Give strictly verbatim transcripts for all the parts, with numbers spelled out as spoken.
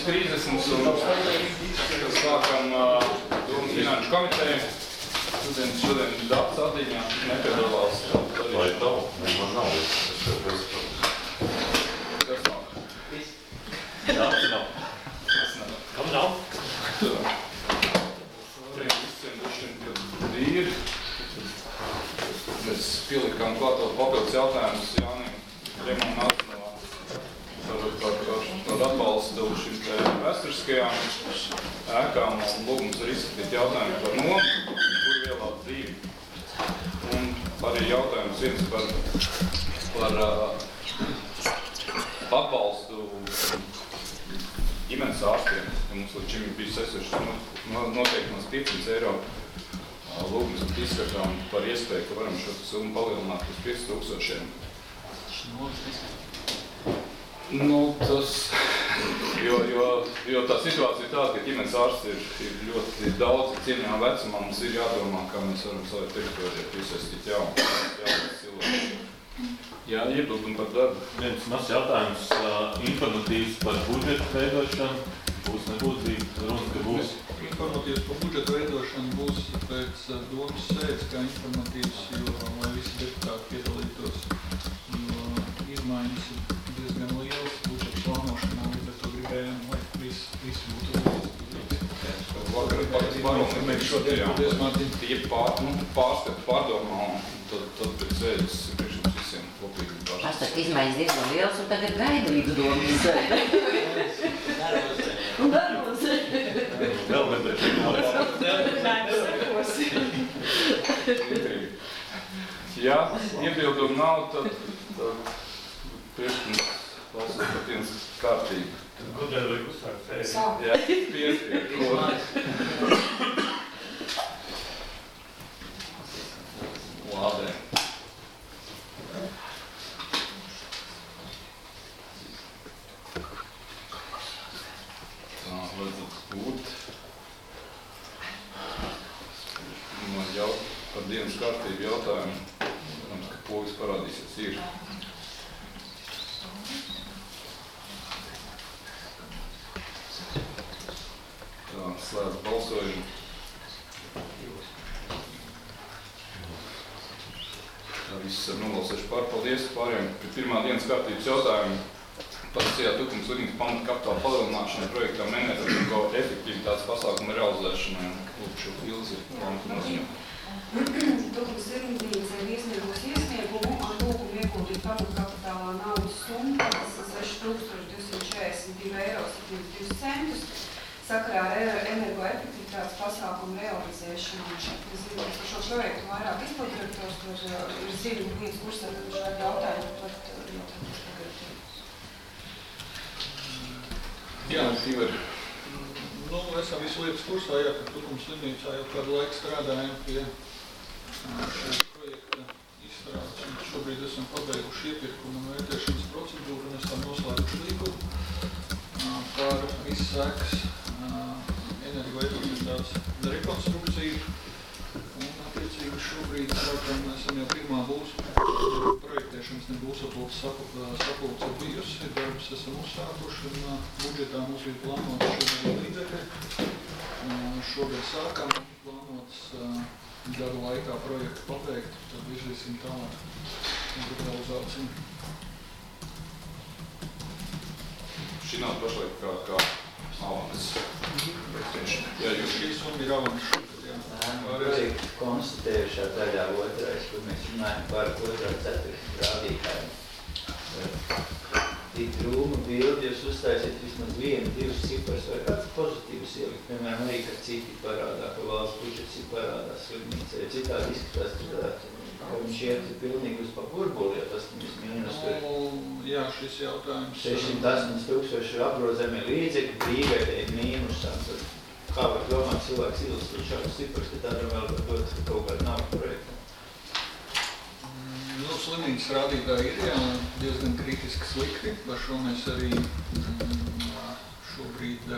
Pandēmijas krīzes mums sākam Domas finanšu komiteju. Šodien, šodien dats atziņā nepiedalās. Vai nav? Man nav. Kas nav? Dats nav. Kas nav? Kam nav? Visiem dušiem, kad ir. Mēs pielikām klāt vēl papildus jautājumus Jānim Remam Nācinovā par, par, par, par atbalstu šim te vēsturiskajām ēkām un lūgums arī izskatīt jautājumu par nomu, kur vielāt dzīvi. Un arī jautājums viens par, par uh, atbalstu ģimenes ārstiem. Mums līdz šim ir bijis esošs noteikums piecsimt eiro. Lūgums izskatām par iespēju, ka varam šo summu palielināt uz pieci tūkstošiem. Nu, tas, jo, jo, jo tā situācija ir tāda, ka ģimenes ārsti ir, ir ļoti daudz cienījumā vecumā. Mums ir jādomā, kā mēs varam savai teritorijai piesaistīt jaunu, jaunu cilvēku. Jā, iebildumi par darbu. Viens mazs jautājums, uh, informatīvs par budžetu veidošanu. Būs, nebūs, bija runa, ka būs. Informatīvs par budžetu veidošanu būs pēc domas sēdes, kā informatīvs, jo, lai visi deputāti piedalītos, jo izmaiņas ir diezgan lielas budžeta plānošanā, līdz ar to gribējām, lai visi, visi būtu līdzi. Vakar pārdomā šodien, ja pār, nu, pārskatu pārdomā, tad, tad pēc sēdes priekš mums visiem kopīgi pārskatu. Es tad izmaiņas diezgan lielas un tagad gaida līdz domas sēde. Un darbos. Vēl nebrēc. Ja iebildumu nav, tad, tad priekšlikums balsot par dienas kārtību. Tad gudrē vajag uzsākt sēdi. Jā, piespied, ko. Lādē. Tā, vajadzētu būt. Man jau par dienas kārtību jautājumu, protams, ka pogas parādīsies ir. Tā, slēdz balsojumu. Tā viss ar nobalsojuši pār. Paldies pārējiem. Pirmā dienas kārtības jautājumu. Parastajā tukums līnijas pamata kapitāla palielināšanai projektām enerģētisko efektivitātes pasākumu realizēšanai. Lūk, šo Ilzi pamatu noziņot. Tukums līnijas ir iesniegusi iesniegumu ar lūgumu ieguldīt pamata kapitālā naudas summu seši tūkstoši divsimt četrdesmit divi eiro septiņdesmit divus centus sakarā ar energoefektivitātes pasākumu realizēšanu. Es zinu, par šo projektu vairāk izpildirektors, kur ir zinu viens kursā, tad šādi jautājumi par jautājumus tagad. Jā, Tīver. Nu, esam visu lietas kursā, jā, ka Tukums slimnīcā jau kādu laiku strādājam pie šī projekta izstrādes. Un šobrīd esam pabeiguši iepirkumu un vērtēšanas procedūru un esam noslēguši līgumu par visas ēkas energoefektivitātes rekonstrukciju. Un attiecīgi šobrīd, protams, esam jau pirmā būs projektēšanas nebūs apulces sapulce bijusi, darbs esam uzsākuši un budžetā mums bija plānotas šodien līdzekļi. Šodien sākam plānotas gadu laikā projektu pabeigt, tad virzīsim tālāk digitalizāciju. Šī nav pašlaik kā, kā avans. Jā, jūs šī summa ir avans šogad, jā. Projektu konstatējušā daļā otrais, kur mēs runājam par otrā ceturkšņa rādītājiem. Tik drūma bildi, jūs uztaisiet vismaz vienu, divas cipars, vai kāds pozitīvs ielikt, piemēram, arī, ka citi parādā, ka valsts budžets ir parādā slimnīcē, ja citādi izskatās, ka viņš iet pilnīgi uz pa burbuli, ja tas mums mīnus. Jā, šis jautājums. sešsimt astoņdesmit tūkstoši apgrozami līdzekļi, brīvē ir mīnusam, tad kā var domāt cilvēks ilustrēt šādus cipars, ka tādam vēl var dot kaut kādu naudu projektu? Nu, slimnīcas rādītāji ir jā, diezgan kritiski slikti, par šo mēs arī šobrīd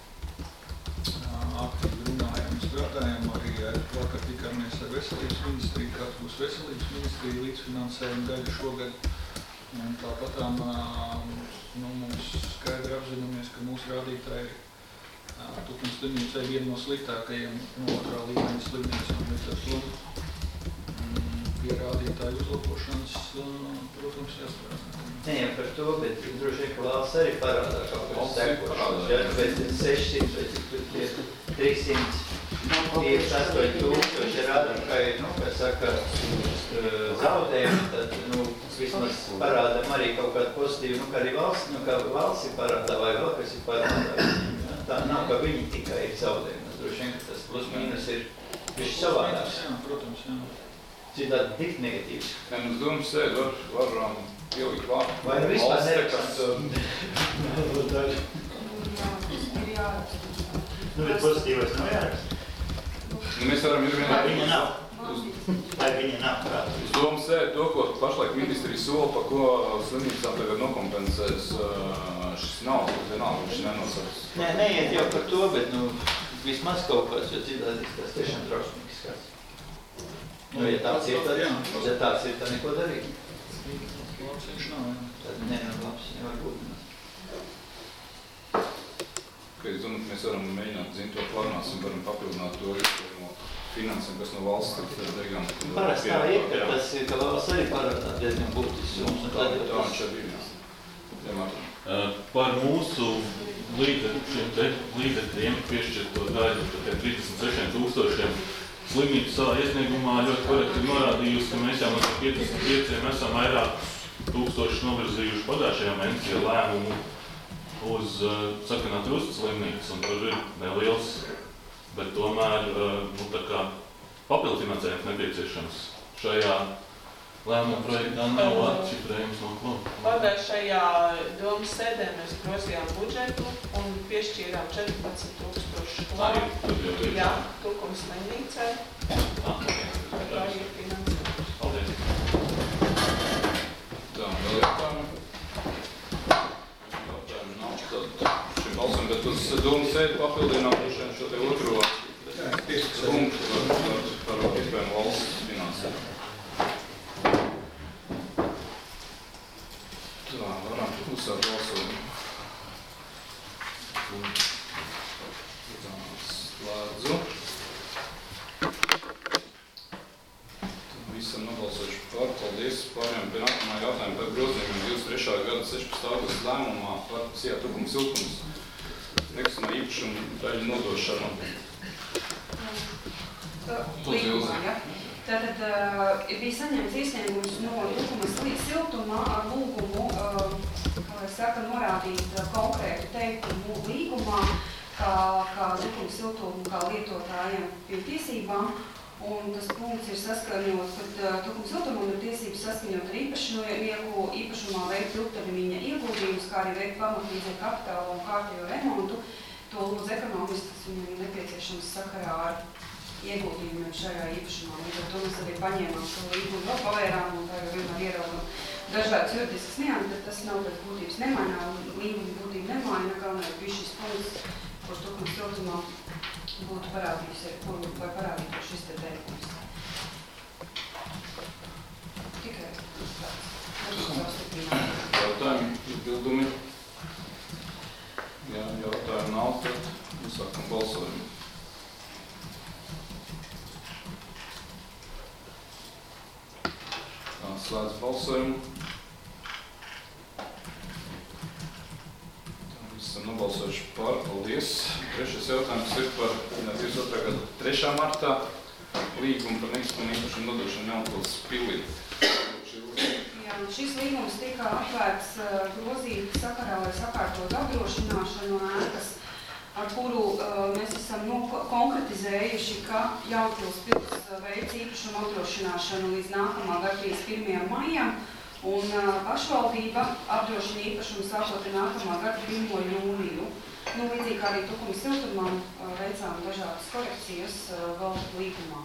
aktīvi runājam un strādājam, arī vakar tikāmies ar veselības ministriju, kāds būs veselības ministrija līdzfinansējuma daļa šogad. Un tāpatām nu, mums skaidri arī apzināmies, ka mūsu rādītāji Tukuma slimnīca ir viena no sliktākajiem no otrā līmeņa slimnīcām, līdz ar to pie rādītāju uzlabošanas, protams, jāstrādā. Ne jau par to, bet droši vien, ka valsts arī parādā kaut kas sekošos, ja, bet sešsimt vai cik tur tie trīssimt piecdesmit astoņi tūkstoši rādītāji, nu, kā saka, zaudējumi, tad, nu, vismaz parādam arī kaut kādu pozitīvu, nu, kā arī valsts, nu, kā valsts ir parādā vai vēl kas ir parādā. Tā nav, ka viņi tikai ir zaudējumi. Droši vien, ka tas plus mīnus ir viši savādāks. Jā, protams, jā. Citādi tik negatīvs. Ja mums domas sēd var, var um, ielikt vārdu. Vai nu vispār nerakstām to? Ir jāraksta. Nu, bet pozitīvais nav jāraksta. Nu, mēs varam ir vienā... Vai viņa nav? Vai viņa nav prātā? Uz domas sēd to, ko pašlaik ministrija sola, pa ko slimnīcām tagad nokompensēs uh, šis nav, vienalga, viņš nenosaks. Nē, neiet jau par to, bet, nu, vismaz kaut kāds, jo citādi tas tiešām drausmīgs skats. Nu, ja tāds ir, tad, ja tāds ir, tad neko darīt. Labs viņš nav, jā. Tad nē, nu, labs nevar būt. Ka es domāju, ka mēs varam mēģināt zinu to planāsim, varam papildināt to no finansēm, kas no valsts tad beigām. Parasti tā ir, ka tas ir, ka valsts arī parādā diezgan būtisks. Un Tā, tā viņš arī ir, jā. Uh, par mūsu līdzekļiem, te līdzekļiem piešķirto daļu, tad trīsdesmit sešiem tūkstošiem slimnīcu savā iesniegumā ļoti korekti norādījusi, ka mēs jau no piecdesmit pieciem esam vairāk tūkstoši novirzījuši pagājušajā mēnesī lēmumu uz uh, Sakrinātu Rustu slimnīcas, un tur ir neliels, bet tomēr uh, nu, tā kā papildfinansējums nepieciešams. Šajā lēmuma projektā nav atšifrējums no kluba. Pagājušajā domas sēdē mēs grozījām budžetu un piešķīrām četrpadsmit tūkstoši klāt. Jā, Tukuma slimnīcai. Ah, okay. Tā ir finansējums. Paldies. Tā, vēl jautājumu? Jautājumu nav, tad šim balsam, bet uz domas sēdi papildinām šo te otro punktu par, par, par iespējamu valsts finansējumu. Tā, varam uzsākt balsojumu. Tā, slēdzu. Visam nobalsojuši par. Paldies. Pārējām pie nākamā jautājuma par grozījumiem divdesmit trešā gada sešpadsmitā augusta lēmumā par Sijā Tukuma siltums nekustamā īpašuma daļu nodošanu. Līgumā, ja? Tātad uh, bija saņemts iesniegums no Tukumas siltumā ar lūgumu, uh, kā lai saka, norādīt uh, konkrētu teikumu līgumā, kā, kā Tukuma siltumu, kā lietotājiem pie tiesībām. Un tas punkts ir saskaņot, kad uh, Tukuma siltumam ir tiesības saskaņot ar īpašnieku, īpašumā veikt ilgtermiņa ieguldījumus, kā arī veikt pamatlīdzekļu kapitālu un kārtējo remontu. To lūdzu ekonomiski, tas viņam ir nepieciešams sakarā ar ieguldījumiem šajā īpašumā. Līdz ar to mēs arī paņēmām šo līgumu, vēl pavērām un tā jau vienmēr ieraugam dažādas juridiskas nianses, bet tas nav pēc būtības nemainā, līguma būtība nemaina, galvenais bija šis punkts, kurš Tukuma siltumā būtu parādījusi, kur vai parādītu šis te teikums. Tikai tāds. Jautājumi, iebildumi? Jā, jautājumu nav, tad uzsākam balsojumu. Tā, slēdz balsojumu. Tā, esam nobalsojuši par. Paldies. Trešais jautājums ir par divdesmit otrā gada trešā martā līgumu par nekustamā īpašumu nodošanu Jaunpils pilī. Jā, šis līgums tika atvērts uh, grozīt sakarā, lai sakārtot apdrošināšanu ēkas, ar kuru uh, mēs esam nu, konkretizējuši, ka Jaunpils pils uh, veids īpašumu apdrošināšanu līdz nākamā gada trīsdesmit pirmajam maijam, un uh, pašvaldība apdrošina īpašumu sākot ar nākamā gada pirmo jūniju. Nu, līdzīgi kā arī Tukuma siltumam uh, veicām dažādas korekcijas uh, valstu līgumā.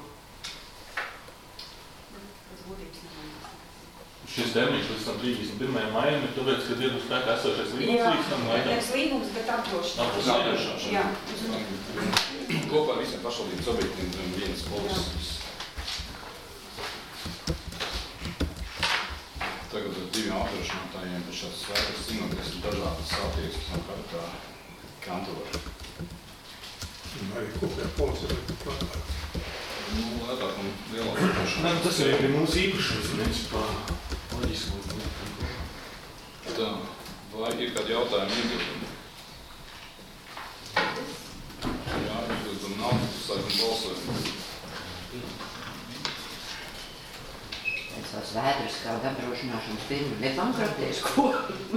Tas būtības nemainās. Šis termiņš līdz trīsdesmit pirmajam maijam ir tāpēc, ka ir uz spēkā esošais līgums līdz tam maijam. Jā, līgums, bet apdrošināšana. Jā. Kopā ar visiem pašvaldības objektiem zem vienas polises. Tagad ar diviem grozījuma apdrošinātājiem, bet šāds svētkus zinotties ir dažādas attieksmes no katra kantora. Arī kopējā policija ir plātāk. Nu, lētāk un lielāk apdrošinātājiem. Tas ir arī mūsu īpašums, principā, loģiski. Tā, vai ir kādi jautājumi iebildumi? Jā, iebildumi nav, tad sākam balsot. Tās vēdras kā apdrošināšanas firma nebankrotēs, ko?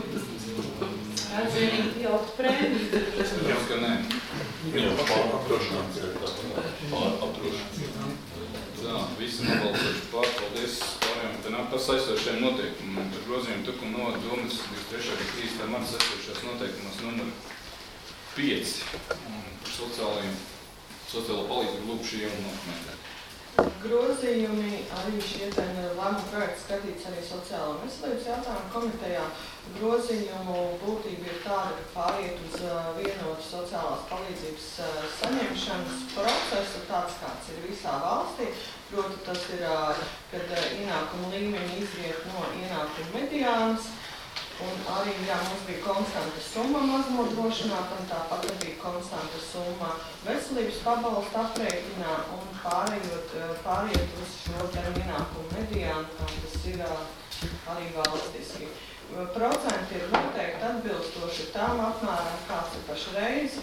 Atzīmīgi jau prēmiju. Protams, ka nē. Viņam pār apdrošināts ir tā. Pār apdrošināts. Tā, visi nobalsoši pār, paldies pārējiem. Te nav par saistošiem noteikumiem. Par grozījumu tukumu no domas divdesmit trešā gada trīsdesmitā marta saistošās noteikumos numur pieci. Par sociālajiem, sociālo palīdzību lūk šī jauna dokumentē. Grozījumi arī šie lēmuma projekts skatīts arī sociālā un veselības jautājumu komitejā. Grozījumu būtība ir tāda, ka pāriet uz vienotu sociālās palīdzības saņemšanas procesu, tāds kāds ir visā valstī. Proti, tas ir, kad ienākuma līmeņi izriet no ienākuma mediānas. Un arī, jā, mums bija konstanta summa maznodrošināta, un tāpat arī konstanta summa veselības pabalsta aprēķinā, un pārējot, pārējot uz šo ienākumu mediānu, kā tas ir arī valstiski. Procenti ir noteikti atbilstoši tām apmēram, kāds ir pašreiz.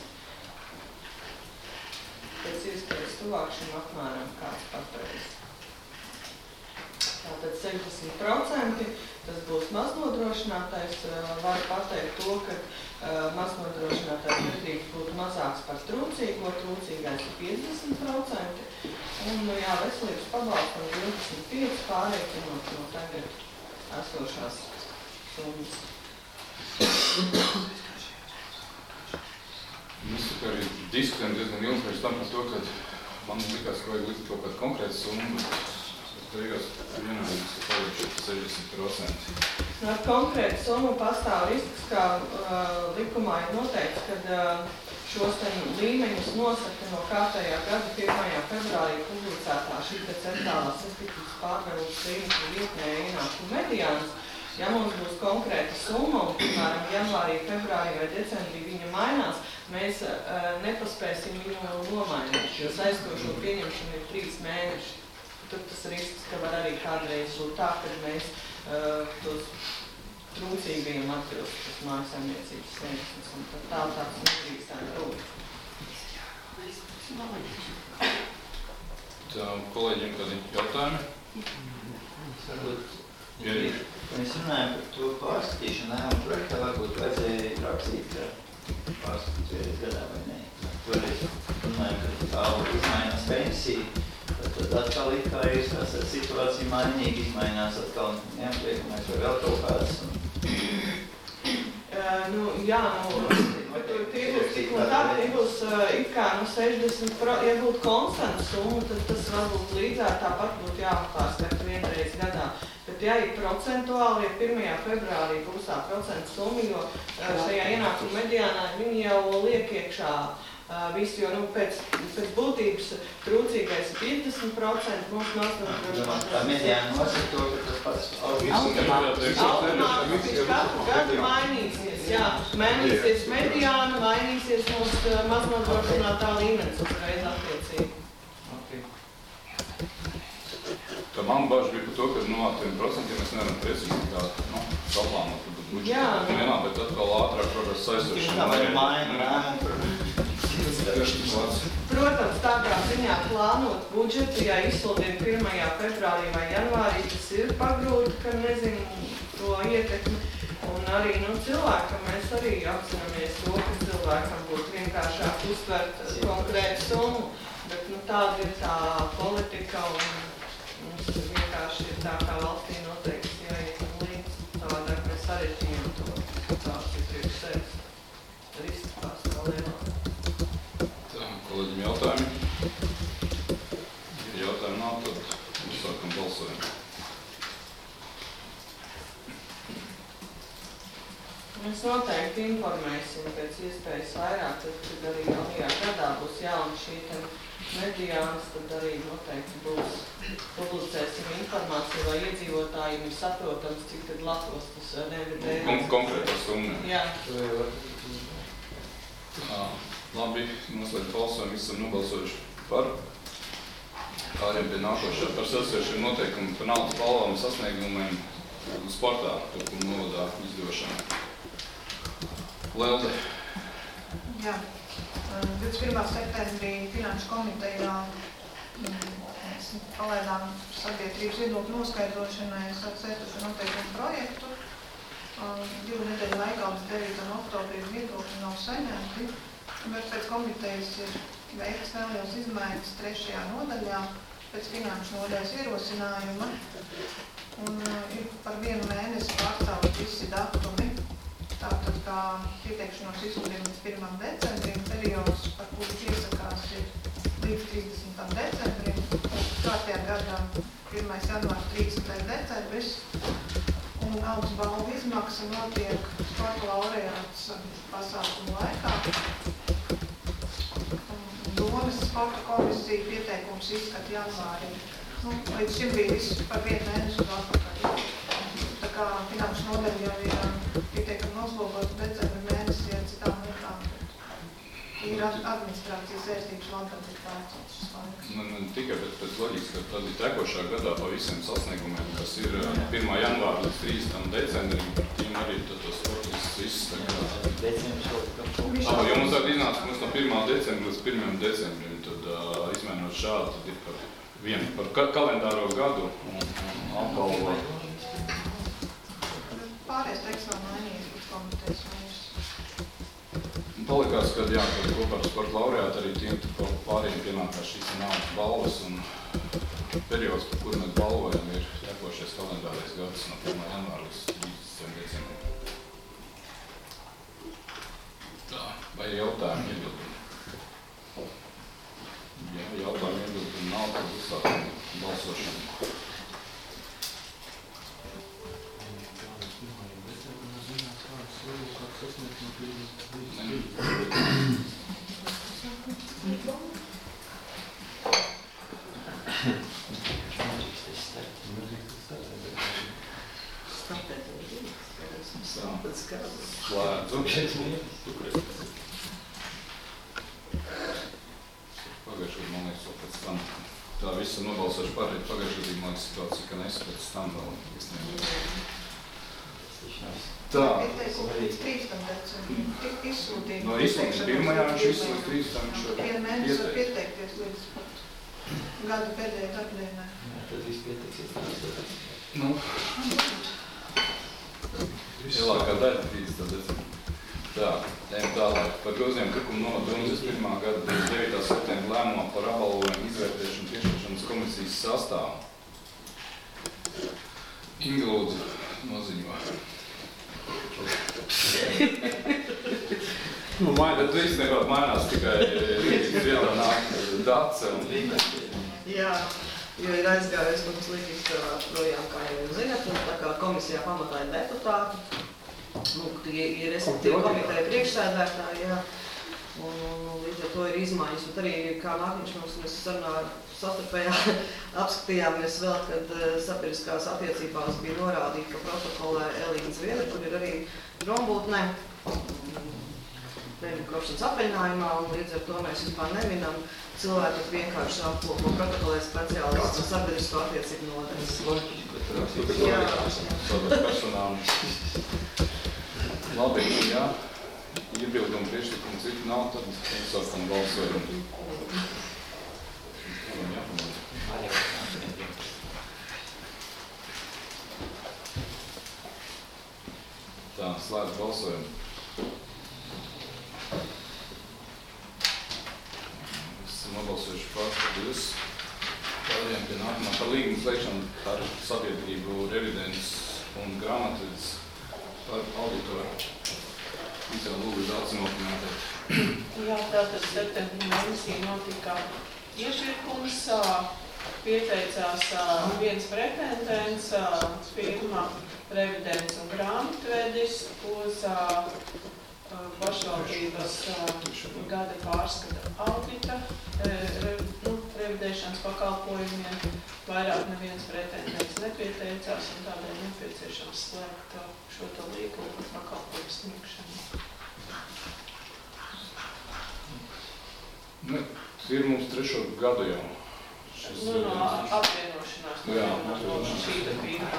Pēc iespējas tuvāk šim apmēram, kāds patreiz. Tātad sešdesmit procenti, tas būs maznodrošinātais. Var pateikt to, ka uh, maznodrošinātais nedrīkst būt mazāks par trūcīgo, trūcīgais ir piecdesmit procenti. Un, nu, jā, veselības pabalstam divdesmit pieci pārreikinot no tagad esošās summas. Mēs tā kā arī diskutējam diezgan ilgi pēc tam par to, ka man likās, ka vajag likt kaut kādu konkrētu summu, bet beigās vienādības ir palikuši sešdesmit procenti. Ar konkrētu summu pastāv risks, kā uh, likumā ir noteikts, kad uh, šos līmeņus nosaka no kārtējā gada pirmajā februārī publicētā šī te centrālā statistikas pārvarības līnija vietnē ienākuma mediānas. Ja mums būs konkrēta summa, un, piemēram, janvārī, februārī vai decembrī viņa mainās, mēs uh, nepaspēsim viņu nomainīt, jo saistošo pieņemšanu ir trīs mēneši. Tur tas risks, ka var arī kādreiz būt tā, kad mēs uh, tos trūcīgajiem atbilst, tas mājasaimniecības sniegums, un tad tā tāds nedrīkstētu būt. Tā, kolēģiem kādi jautājumi? Varbūt, Jā. mēs runājam par to pārskatīšanu, lēmumu projektā varbūt vajadzēja rakstīt, ka pārskatīties gadā vai ne. Toreiz runājam, ka tā izmainās pensija, tad atkal it kā ir tās situācija mainīgi, izmainās atkal neapliekamais vai vēl kaut kādas. Uh, nu, jā, nu, bet tie būs tik un tā, tie būs uh, it kā no sešdesmit procenti, ja būtu konstanta summa, tad tas varbūt līdzāk tāpat būtu jāpārskata vienreiz gadā. Bet ja ir procentuāli, ja pirmajā februārī būs tā procentu summa, jo uh, šajā ienākuma mediānā viņi jau liek iekšā uh, visu, jo nu, pēc, pēc būtības trūcīgais ir piecdesmit procenti, mums maznodrošinātājs. Tā mediāna nosaka to, ka tas pats automātiski katru gadu mainīsies, jā. Mainīsies mediāna, mainīsies mums uh, maznodrošinātā līmenis uzreiz attiecīgi. Tā man bažas bija par to, ka no tiem procentiem mēs nevaram precīzi kā, nu, saplānot. Jā. Vienā, bet atkal ātrāk progresa saistošana. Tā vai maina, Protams, tādā ziņā plānot budžetu, ja izsludina pirmajā februārī vai janvārī, tas ir pagrūti, ka nezinu to ietekmi. Un arī, nu, cilvēkam mēs arī apzināmies to, ka cilvēkam būtu vienkāršāk uztvert konkrētu summu, bet, nu, tāda ir tā politika un mums vienkārši ir tā, kā valstī noteikts jāiet līdz, savādāk mēs sarežģījām to situāciju priekš sevis. Risks pārstāv lielāk. Tā, kolēģim jautājumi? Ja jautājumi nav, tad uzsākam balsojumu. Mēs noteikti informēsim pēc iespējas vairāk, tad, kad arī jaunajā gadā būs jauna šī mediānas, tad arī noteikti būs publicēsim informāciju, lai iedzīvotājiem ir saprotams, cik tad Latvos tas nevidē. Kon konkrēta summa. Jā. Jā. Labi, noslēdz balsojumu, esam nobalsojuši par. Pāriem pie nākošā par sasvēršiem noteikumu par naudas balvām sasniegumiem sportā, Tukuma novadā izdošana. Lelde. Jā. divdesmit pirmā septembrī Finanšu komitejā mēs palaidām sabiedrības viedokļu noskaidrošanai satušu noteikumu projektu. Divu nedēļu laikā līdz devītam oktobrim viedokļi nav saņemti, bet pēc komitejas ir veikts neliels izmaiņas trešajā nodaļā pēc finanšu nodaļas ierosinājuma. Un ir par vienu mēnesi pārstāvot visi datumi. Tātad, kā pieteikšanos izsludina līdz pirmam decembrim, periods, par kuru piesakās, ir līdz trīsdesmitam decembrim. Kārtējā gadā pirmais janvārs trīsdesmitais decembris. Un naudas balvu izmaksa notiek sporta laureāts pasākumu laikā. Domas sporta komisija pieteikums izskat janvārī. Nu, līdz šim bija viss par vienu mēnešu atpakaļ. Tā kā finanšu nodaļa jau ir pieteikumi noslogota decembra mēnesī ar citām lietām. Ir administrācijas ērstības labāk ir pārcelts šis laiks. Nu, ne tikai, bet pēc loģikas, ka tad ir tekošā gadā pa visiem sasniegumiem, kas ir pirmā janvāra līdz trīsdesmitam decembrim, par tiem arī tad tos sportis viss tagad. Tā, jo mums tad iznāca, ka mums no pirmā decembra līdz pirmajam decembrim, tad uh, izmēnot šādi, tad ir par vienu, par ka kalendāro gadu un, un apbalvo. Pārējais teiks vēl mainījies līdz komitejas vairs. Palikās, kad jā, kad kopā ar sporta laureātu arī tiem pārējiem pienākās šīs naudas balvas un periods, par kuru mēs balvojam, ir tekošais kalendārais gads no pirmā janvāra līdz trīsdesmitam decembrim. Tā, vai jautājumi iebildumi? Jā, jautājumi iebildumi nav, tad uzsākam balsošanu. Slēdzu. Pagājušajā, man liekas, vēl pēc tam. Tā visa nobalsoši pārēt pagājušajā, man liekas, situācija, ka nes pēc tam vēl izsniegšu. Tā. Līdz trīsdesmitam decembrim tik izsūtīt. No izsūtīt pirmajā viņš visu līdz trīsdesmitam viņš var Vienu mēnesi var pieteikties līdz gada pēdējai darbdienai. Tad viss pieteiksies. Nu. Lielākā daļa trīsdesmitam decembrim. Tā, ejam tālāk. Par grozījumu Tukuma novada divdesmit pirmā gada divdesmit devītā septembra lēmumā par apbalvojumu izvērtēšanu piešķiršanas komisijas sastāvu. Inga lūdzu noziņo. Nu, maina, bet īstenībā mainās tikai vienā nāk dace un Jā, jo ir aizgājis mums līdzīgs projām, kā jau jūs zināt, un tā kā komisijā pamatā ir deputāti, nu, ir respektīvi komiteja priekšsēdētāji, jā, un, un līdz ar to ir izmaiņas, un arī kā nākniņš mums mēs sarunā sastarpējā apskatījāmies vēl, kad sabiedriskās attiecībās bija norādīta, ka protokolē Elīna Zviedra, kur ir arī drombūtnē, prēmiju kopšanas apvienājumā, un līdz ar to mēs vispār neminam. Cilvēki vienkārši aplūko protokolē speciālists un sabiedrisko attiecību nodaļas. Jā. personām. Labi, jā. Iebildumu priekšlikumu citu nav, tad sākam balsojumu. Tā, slēdz balsojumu. Esam nobalsojuši par, tad jūs pārējām pie nākamā par līgumu slēgšanu ar sabiedrību revidents un grāmatvedis par auditoru. Visā lūdzu daudz nokomentēt. Jā, tātad septembra mēnesī notika ieširkums, pieteicās viens pretendents, firma revidents un grāmatvedis uz uh, pašvaldības uh, gada pārskata audita re, nu, revidēšanas pakalpojumiem. Vairāk neviens pretendents nepieteicās un tādēļ nepieciešams slēgt šo to līgumu par pakalpojumu sniegšanu. Ne, ir mums trešo gadu jau. Šis, Nu, no apvienošanās. Jā, no šī te pirmā.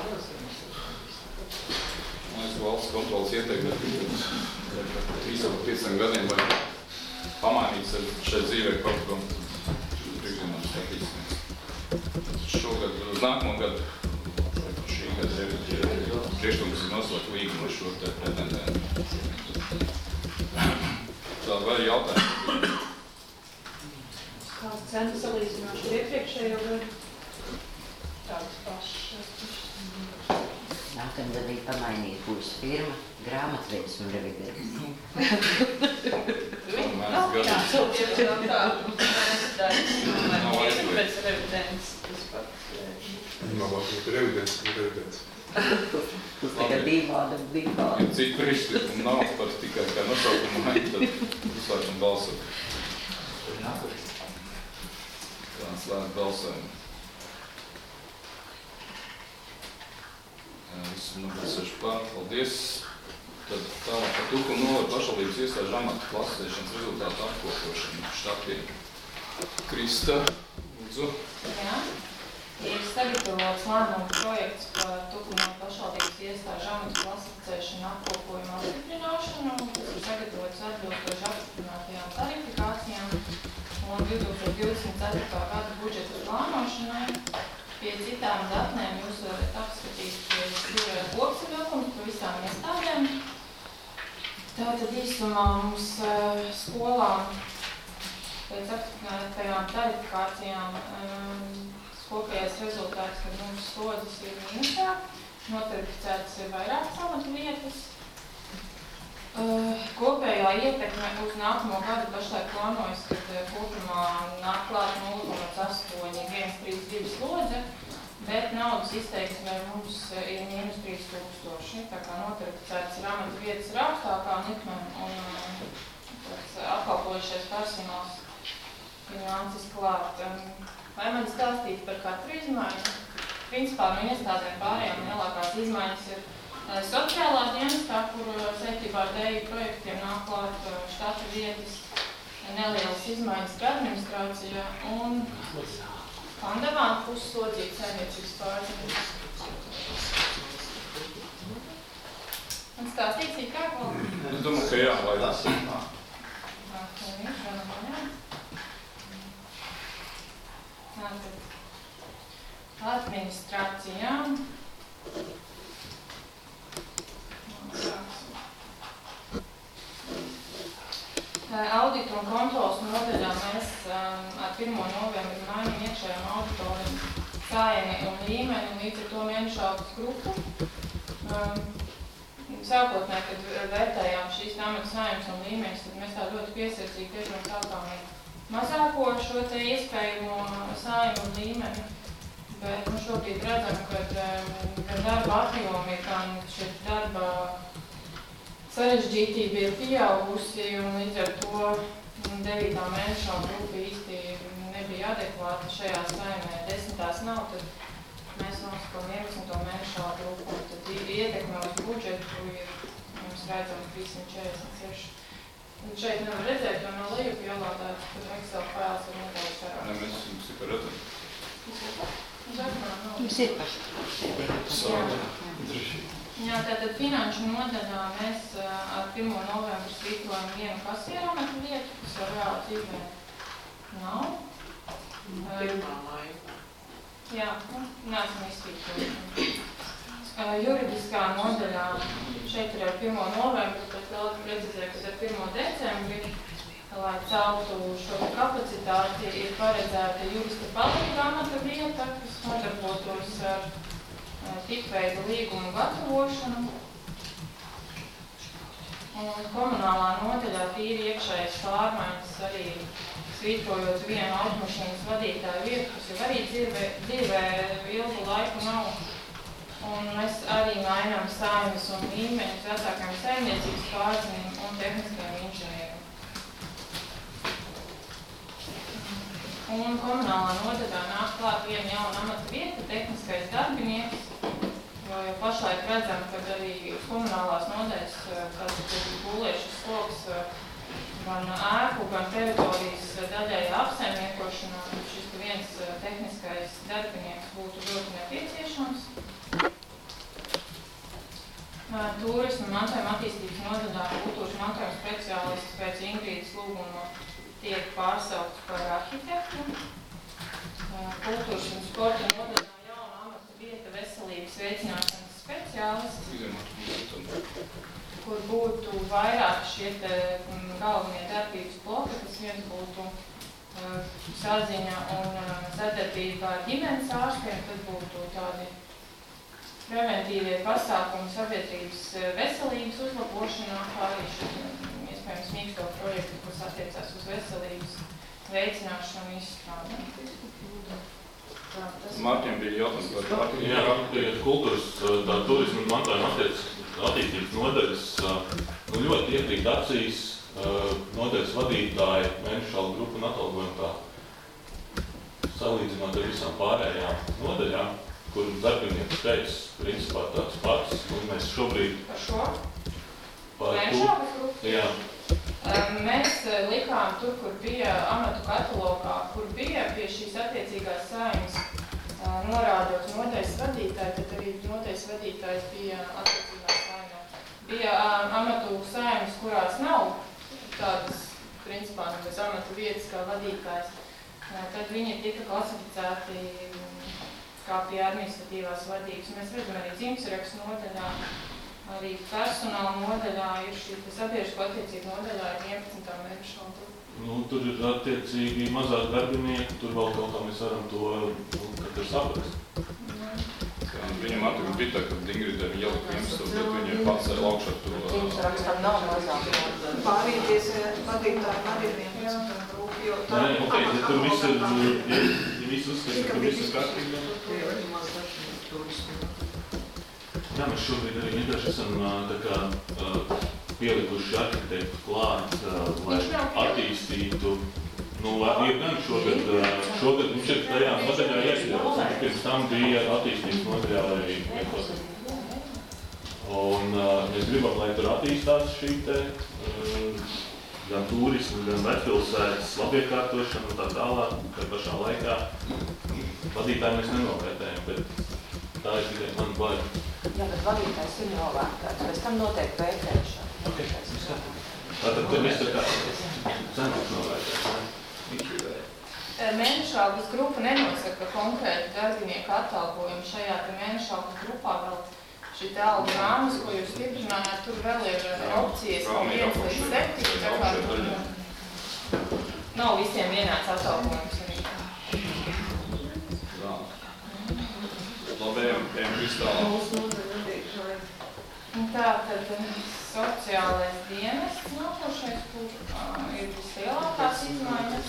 Man liekas, valsts kontrolas ieteikumi, ka trīs vai pieciem gadiem vai pamainīts šeit dzīvē kaut ko priekšdienām skatīsimies. Šogad, uz nākamo gadu, šī gada priekšlikums ir noslēgt līgumu ar šo te pretendentu. Tā vai jautājumi? Kāds cenu salīdzināšu ar iepriekšējo gadu? Tādas pašas. Nākamgad arī pamainīt būs firma, grāmatvedis un revidents. Nav jāsauties no tādu. Nav aizliegt. Pēc revidents tas pats. Labāk būtu revidents, un revidents. Tas tagad divāda, divāda. Ja cik priekšlikumu nav par tikai kā nosaukumu maiņu, tad uzsākam balsot. Tāds lēnt balsojumu. Visi numur seši pār, paldies. Tad tālāk par Tukuma novada pašvaldības iestāžu amatu klasēšanas rezultātu apkopošanu štatiem. Krista, lūdzu. Jā. Ir sagatavots lēmumu projekts par Tukuma pašvaldības iestāžu amatu klasificēšanu apkopojumu apstiprināšanu, kas ir sagatavots atbilstoši apstiprinātajām tarifikācijām un divi tūkstoši divdesmit ceturtā gada budžeta plānošanai. Pie citām datnēm jūs varat apskatīt kopsavilkums par visām iestādēm. Tātad īsumā mums skolām pēc apstiprinātajām tarifikācijām kopējais rezultāts, kad mums slodzes ir mīnusā, notarificētas ir vairākas amatu vietas. Kopējā ietekme uz nākamo gadu pašlaik plānojas, kad kopumā nāk klāt nulle komats astoņi viens trīs divi slodze, bet naudas izteiksmē mums ir mīnus trīs tūkstoši. Tā kā notarificētas ir amatu vietas ar augstākām likmēm un apkalpojušais personāls ir nācis klāt. Vai man stāstīt par katru izmaiņu? Principā no iestādēm pārējām lielākās izmaiņas ir sociālā dienestā, kur saistībā ar D I projektiem nāk klāt štata vietas, nelielas izmaiņas administrācijā un pandavām pusslodzītas saimniecības pārziņas. Man stāstīt cīkāk vēl? Es domāju, ka jā, lai tas ir. Administrācijā. Auditu un kontrolas nodaļā mēs ar pirmo novembri mainām iekšējiem auditoriem saimi un līmeni un līdz ar to mēnešu augas grupu. Sākotnē, kad vērtējām šīs amata saimes un līmeņus, tad mēs tā ļoti piesardzīgi tiešām sākām mazāko šo te iespējamo saimu un līmeni. Bet nu, šobrīd redzam, ka gan darba apjomi, gan šī darba sarežģītība ir pieaugusi un līdz ar to devītā mēnešā grupa īsti nebija adekvāta šajā saimē. Desmitās nav, tad mēs nosakām vienpadsmito mēnešā grupu. Tad ietekme uz budžetu ir, mums redzams, trīssimt četrdesmit seši. Un šeit nevar redzēt, jo no lejup ielādēts, kad Excel fails ir nedaudz sarāds. Ne, mēs jums ir par redzam. Mums ir paši. Jā, tātad finanšu nodaļā mēs ar pirmo novembru svītrojam vienu kasieru amatu vietu, kas jau reāli dzīvē nav. Pirmā maija. Jā, neesam izsvītrojuši. Juridiskā nodaļā šeit ir ar pirmo novembru, bet vēl precizē, ka ar pirmo decembri, lai celtu šo kapacitāti, ir paredzēta jurista palīga amata vieta, kas nodarbotos ar tipveidu līgumu gatavošanu. Un komunālā nodaļā tīri iekšējas pārmaiņas arī svītrojot vienu automašīnas vadītāju vietu, kas jau arī dzīvē, dzīvē ilgu laiku nav Un mēs arī mainām saimnes un līmeņus vecākajiem saimniecības pārziņiem un tehniskajiem inženieriem. Un komunālā nodaļā nāk klāt viena jauna amata vieta, tehniskais darbinieks, jo jau pašlaik redzam, ka arī komunālās nodaļas, kas ir būliešas sloks, gan ēku, gan teritorijas daļai apsaimniekošanā, šis viens tehniskais darbinieks būtu ļoti nepieciešams. Turisma mantojuma attīstības nodaļā kultūras mantojuma speciālists pēc Ingrīdas lūguma tiek pārsaukts par arhitektu. Kultūras un sporta nodaļā jauna amata vieta veselības veicināšanas speciālists, kur būtu vairāk šie te galvenie darbības bloki, kas viens būtu uh, saziņa un uh, sadarbība ar ģimenes ārstiem, tad būtu tādi preventīvie pasākumi sabiedrības veselības uzlabošanā, kā arī šis iespējams mīksto projektu, kas attiecās uz veselības veicināšanu izstrādi. Mārķiem bija jautājums par Latviju. Jā, tagad kultūras, tā turisma un mantojuma attīstības nodaļas nu, ļoti iekrīt acīs nodaļas vadītāji, Mēnešalu grupu un atalgojumu tā salīdzinot ar visām pārējām nodaļām, kur darbinieks skaits principā tāds pats, un mēs šobrīd... Par šo? Par Mēnešalu grupu? Jā. Mēs likām tur, kur bija amatu katalogā, kur bija pie šīs attiecīgās saimnes norādot nodaļas vadītāji, tad arī nodaļas vadītājs bija attiecīgā saimē. Bija amatu saimnes, kurās nav tādas, principā, bez amatu vietas kā vadītājs. Tad viņi tika klasificēti kā pie administratīvās vadības. Mēs redzam arī dzimtsrakstu nodaļā, arī personāla nodaļā ir šī sabiedrisko attiecību nodaļā ir vienpadsmitā Mēnešalu grupa. Nu, tur ir attiecīgi mazāk darbinieki, tur vēl kaut kā mēs varam to katru saprast. Viņam attiecīgi bija tā, ka Ingrida ir ielika iemeslu, bet viņi pats ar laukšu ar to... Dzimtsrakstam nav mazāk. Pārīties vadītāji arī vienpadsmitā grupa, jo tā... Nē, ok, ja tur viss ir, ja, ja viss uzskata, ka viss ir kārtībā. Jā, mēs šobrīd arī vienkārši esam tā kā pielikuši arhitektu klāt, lai attīstītu. Nu, ir gan šogad, šogad viņš ir tajā nodaļā iekļauts, un pirms tam bija attīstības nodaļā arī vienkārši. Un mēs gribam, lai tur attīstās šī te gan turismu, gan vecpilsētas labiekārtošana un tā tālāk, ka pašā laikā vadītāji mēs nenovērtējam, bet tā ir tikai man baļa. Jā, bet vadītājs ir novērtēts, pēc tam notiek vērtēšana. Okay. Tātad tur viss ir kā centrs novērtēts. Mēnešalu grupa nenosaka konkrēti darbinieku atalgojumu. Šajā te Mēnešalu grupā vēl šī te algu rāmas, ko jūs stiprinājāt, tur vēl ir opcijas no viens līdz septiņi, tā kā tur nav visiem vienāds atalgojums arī. Labi, ejam viss tālāk. Tā tad sociālais dienests nākošais, kur ir vislielākās izmaiņas.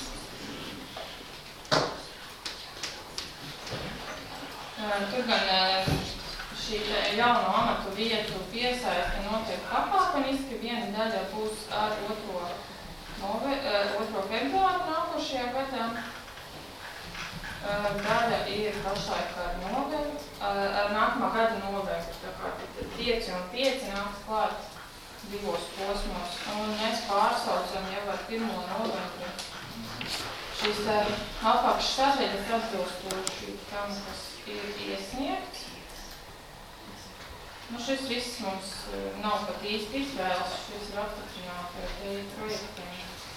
Tur gan šī jauno amatu vietu piesaiste notiek pakāpeniski. Viena daļa būs ar otro februāru nākošajā gadā. Daļa ir pašlaik ar novembri, ar nākamā gada novembri. Tā kā pieci un pieci nāks klāt divos posmos. Un mēs pārsaucam jau ar pirmo novembri šīs apakšas sadaļas atbilstoši tam, kas ir iesniegts. Nu, šis viss mums nav pat īsti izvēles, šis ir apstiprināts ar te projektiem.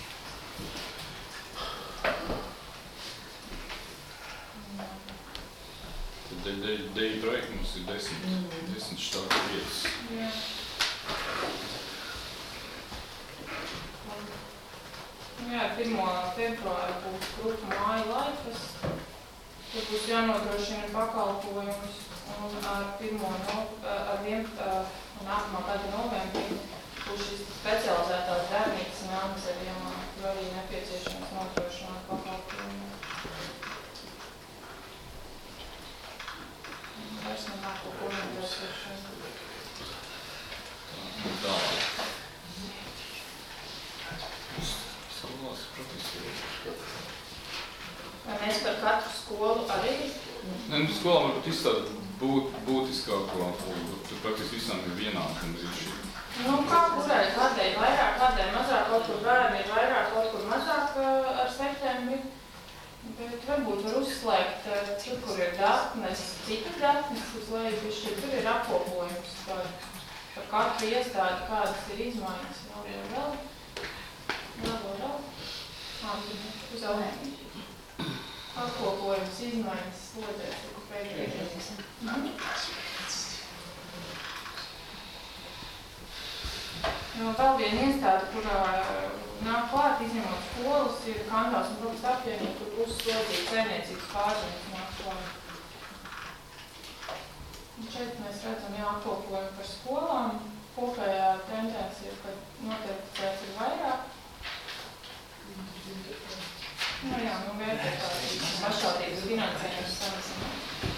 Tad deji projekti mums ir desmit, desmit štātu vietas. Jā. Jā, pirmo februāru būs grupu māju laikas. Tur būs jānodrošina pakalpojumus un ar pirmo no, ar vien, nākamā gada novembrī būs šis specializētās darbnīcas nāmas ar jomā, kur arī nepieciešams nodrošināt pakalpojumus. Vairs man nāk, ko ko Vai mēs par katru skolu arī? Nē, nu, skolām varbūt izstāt būt, būtiskāko, tur praktiski visām ir vienādi. Nu, kā kurai, kādēļ vairāk, kādēļ mazāk, kaut kur bērni ir vairāk, kaut kur mazāk ar septembri. Bet varbūt var uzslēgt tur, kur ir datnes, citas datnes, uz leju, bišķi, tur ir apkopojums par, par katru iestādi, kādas ir izmaiņas. Vēl jau vēl, vēl, vēl, vēl. Uz augstu. Apkopojums, izmaiņas, slodzēs, kur pēdējais. No, vēl viena iestāde, kurā nāk klāt, izņemot skolas, ir Kandās un Brūks apvienība, kur uzslodzīta saimniecības pārziņas nāk klāt. Un šeit mēs redzam, jā, apkopojumi par skolām. Kopējā tendence ir, ka noteikti cēs ir vairāk. Nu jā, nu vērtē tādas pašvaldības finansējums samazināt.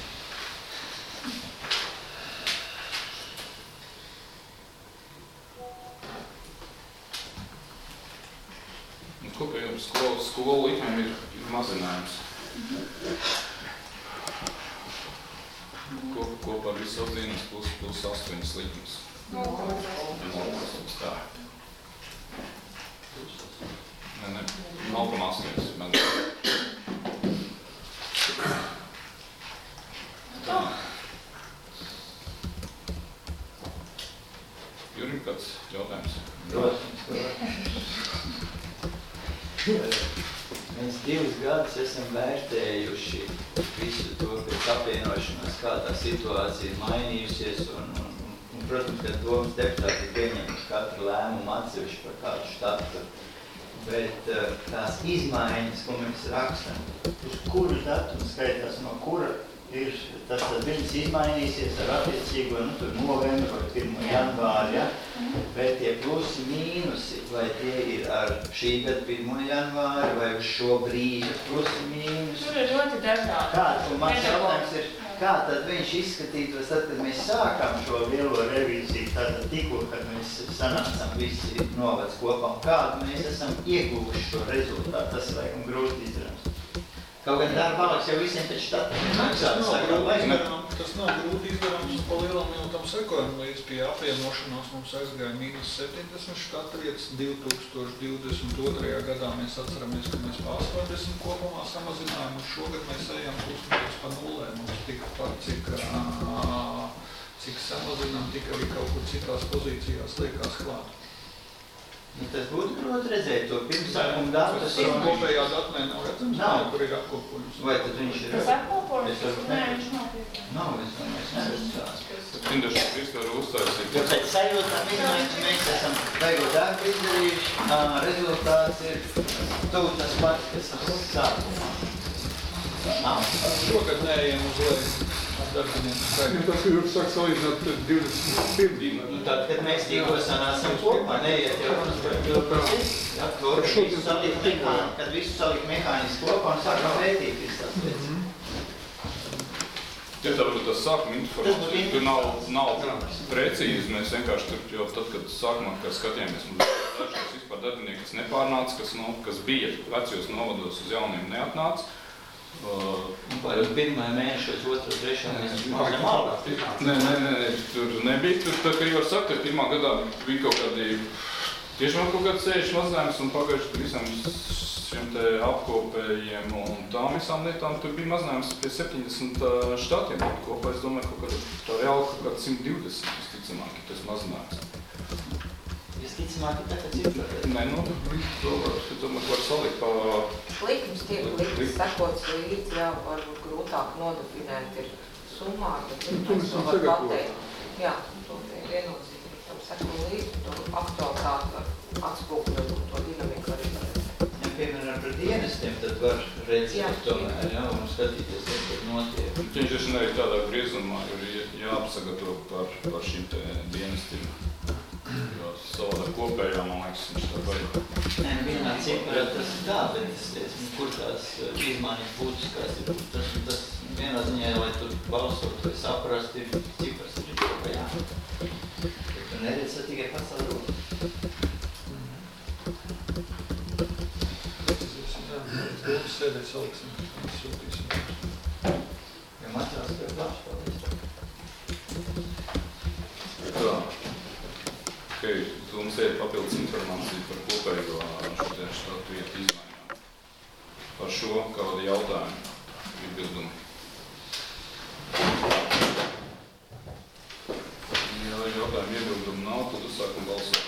Kopējiem skolu, skolu likmēm ir, ir mazinājums. Kop, kopā ar visu atzīmes plus, plus astoņas likmes. No, tā. Nē, nē, nulle komā astoņi. Jurim, kāds jautājums? Mēs divus gadus esam vērtējuši visu to pēc apvienošanās, kā tā situācija ir mainījusies, un, un, un protams, ka domas deputāti ir pieņemti katru lēmumu atsevišķi par kādu štatu, bet tās izmaiņas, ko mēs rakstam, uz kuru datumu skaitās, no kura ir, tas tad viens izmainīsies ar attiecīgo, nu, tur novembru vai pirmo janvāru, ja? Bet tie plusi mīnusi, vai tie ir ar šī gada pirmo janvāru vai uz šo brīžu plusi mīnusi? Tur ir ļoti dažādi. Kā, un mans jautājums ir, kā tad viņš izskatītos, tad, kad mēs sākām šo lielo revīziju, tātad tikko, kad mēs sanācām visi novads kopā, un kādu mēs esam ieguvuši šo rezultātu, tas ir laikam grūti izdarāms. Kaut gan darba algas jau visiem pēc štata maksātas. Tas nav grūti izdarāms, un pa lielam jau tam sekojam līdz pie apvienošanās mums aizgāja mīnus septiņdesmit štatvietas. divi tūkstoši divdesmit otrajā gadā mēs atceramies, ka mēs pa astoņdesmit kopumā samazinājām, un šogad mēs ejam pusmēs pa nulē. Mums tika par cik, cik samazinām, tika arī kaut kur citās pozīcijās liekās klāt. Nu, tas būtu grūti redzēt to pirmsākumu datu. Tas ir kopējā datnē nav redzams, nav, kur ir apkopojums. Vai tad viņš ir? Tas apkopojums? Nē, viņš nav piekrīt. Nav, es domāju, es neredzu tās. Tindoši Kristoru uzstājas. Jo pēc sajūtām izmaiņas mēs esam beigot darbu izdarījuši, rezultāts ir tuvu tas pats, kas sākumā. Nav. Šogad neejam uz leju. Ja tas ir sāk salīdzināt pret divdesmit pirmdīnā. Nu, tad, kad mēs tikko sanāsam kopā, neiet jau runas par pilnprocesi, ja, to, kad visu salikt mehāniski, kad visu salikt mehāniski kopā un sākam vērtīt visu tās lietas. Ja tā varbūt tas sākuma informācija, tur nav, nav precīzi, mēs vienkārši tur, jo tad, kad sākumā, kad skatījāmies, mums dažos vispār darbinieki, kas nepārnāca, kas, no, kas bija vecajos novados uz jauniem neatnāca. Uh, Vai uz pirmā mēnešos, otru, trešā mēs mazam algā? Nē, nē, nē, tur nebija. Tur, tā kā jau var sakt, ka pirmā gadā bija kaut kādi, tiešām kaut kāds sēžu mazinājums un pagājuši tur visam šiem te apkopējiem un tām visām lietām, tur bija mazinājums pie septiņdesmit štatiem. Kopā es domāju, kaut kādā, tā reāli kaut kādā simt divdesmit, visticamāk, ir tas mazinājums. Visticamāk, ir tā, ka cipra. Nē, nu, to var, es domāju, var salikt pa... Likums tiek likums sekots līdzi, jau varbūt grūtāk nodefinēt ir summā, bet likums to var pateikt. Jā, to ir viennozīmīgi, tam seko līdzi, to aktualitāti var atspūkļot un to dinamiku arī var redzēt. Ja, piemēram, par dienestiem, tad var redzēt tomēr, jā, un skatīties, kas tur notiek. Viņš ir arī tādā griezumā, jo ir jāapsagatavo par, par šīm te dienestiem. Jo savādā kopējā, man liekas, viņš tā vajag. Nē, nu vienā ciparā tas ir tā, bet es, kur tās izmaiņas būtiskās ir. Tas, tas vienā ziņā, lai tu balsot vai saprast, ir cipars ir kopējā. Bet tu neredz, tad tikai pats savu. pēc domas sēdē saliksim, sūtīsim. Ja materiāls tev plašs, paldies. Tā. Ok, domas ir papildus informācija par kopējo šodien štatu vietu izmaiņām. Par šo kādu jautājumu, iebildumi. Ja jautājumu iebildumu nav, tad uzsākam balsot.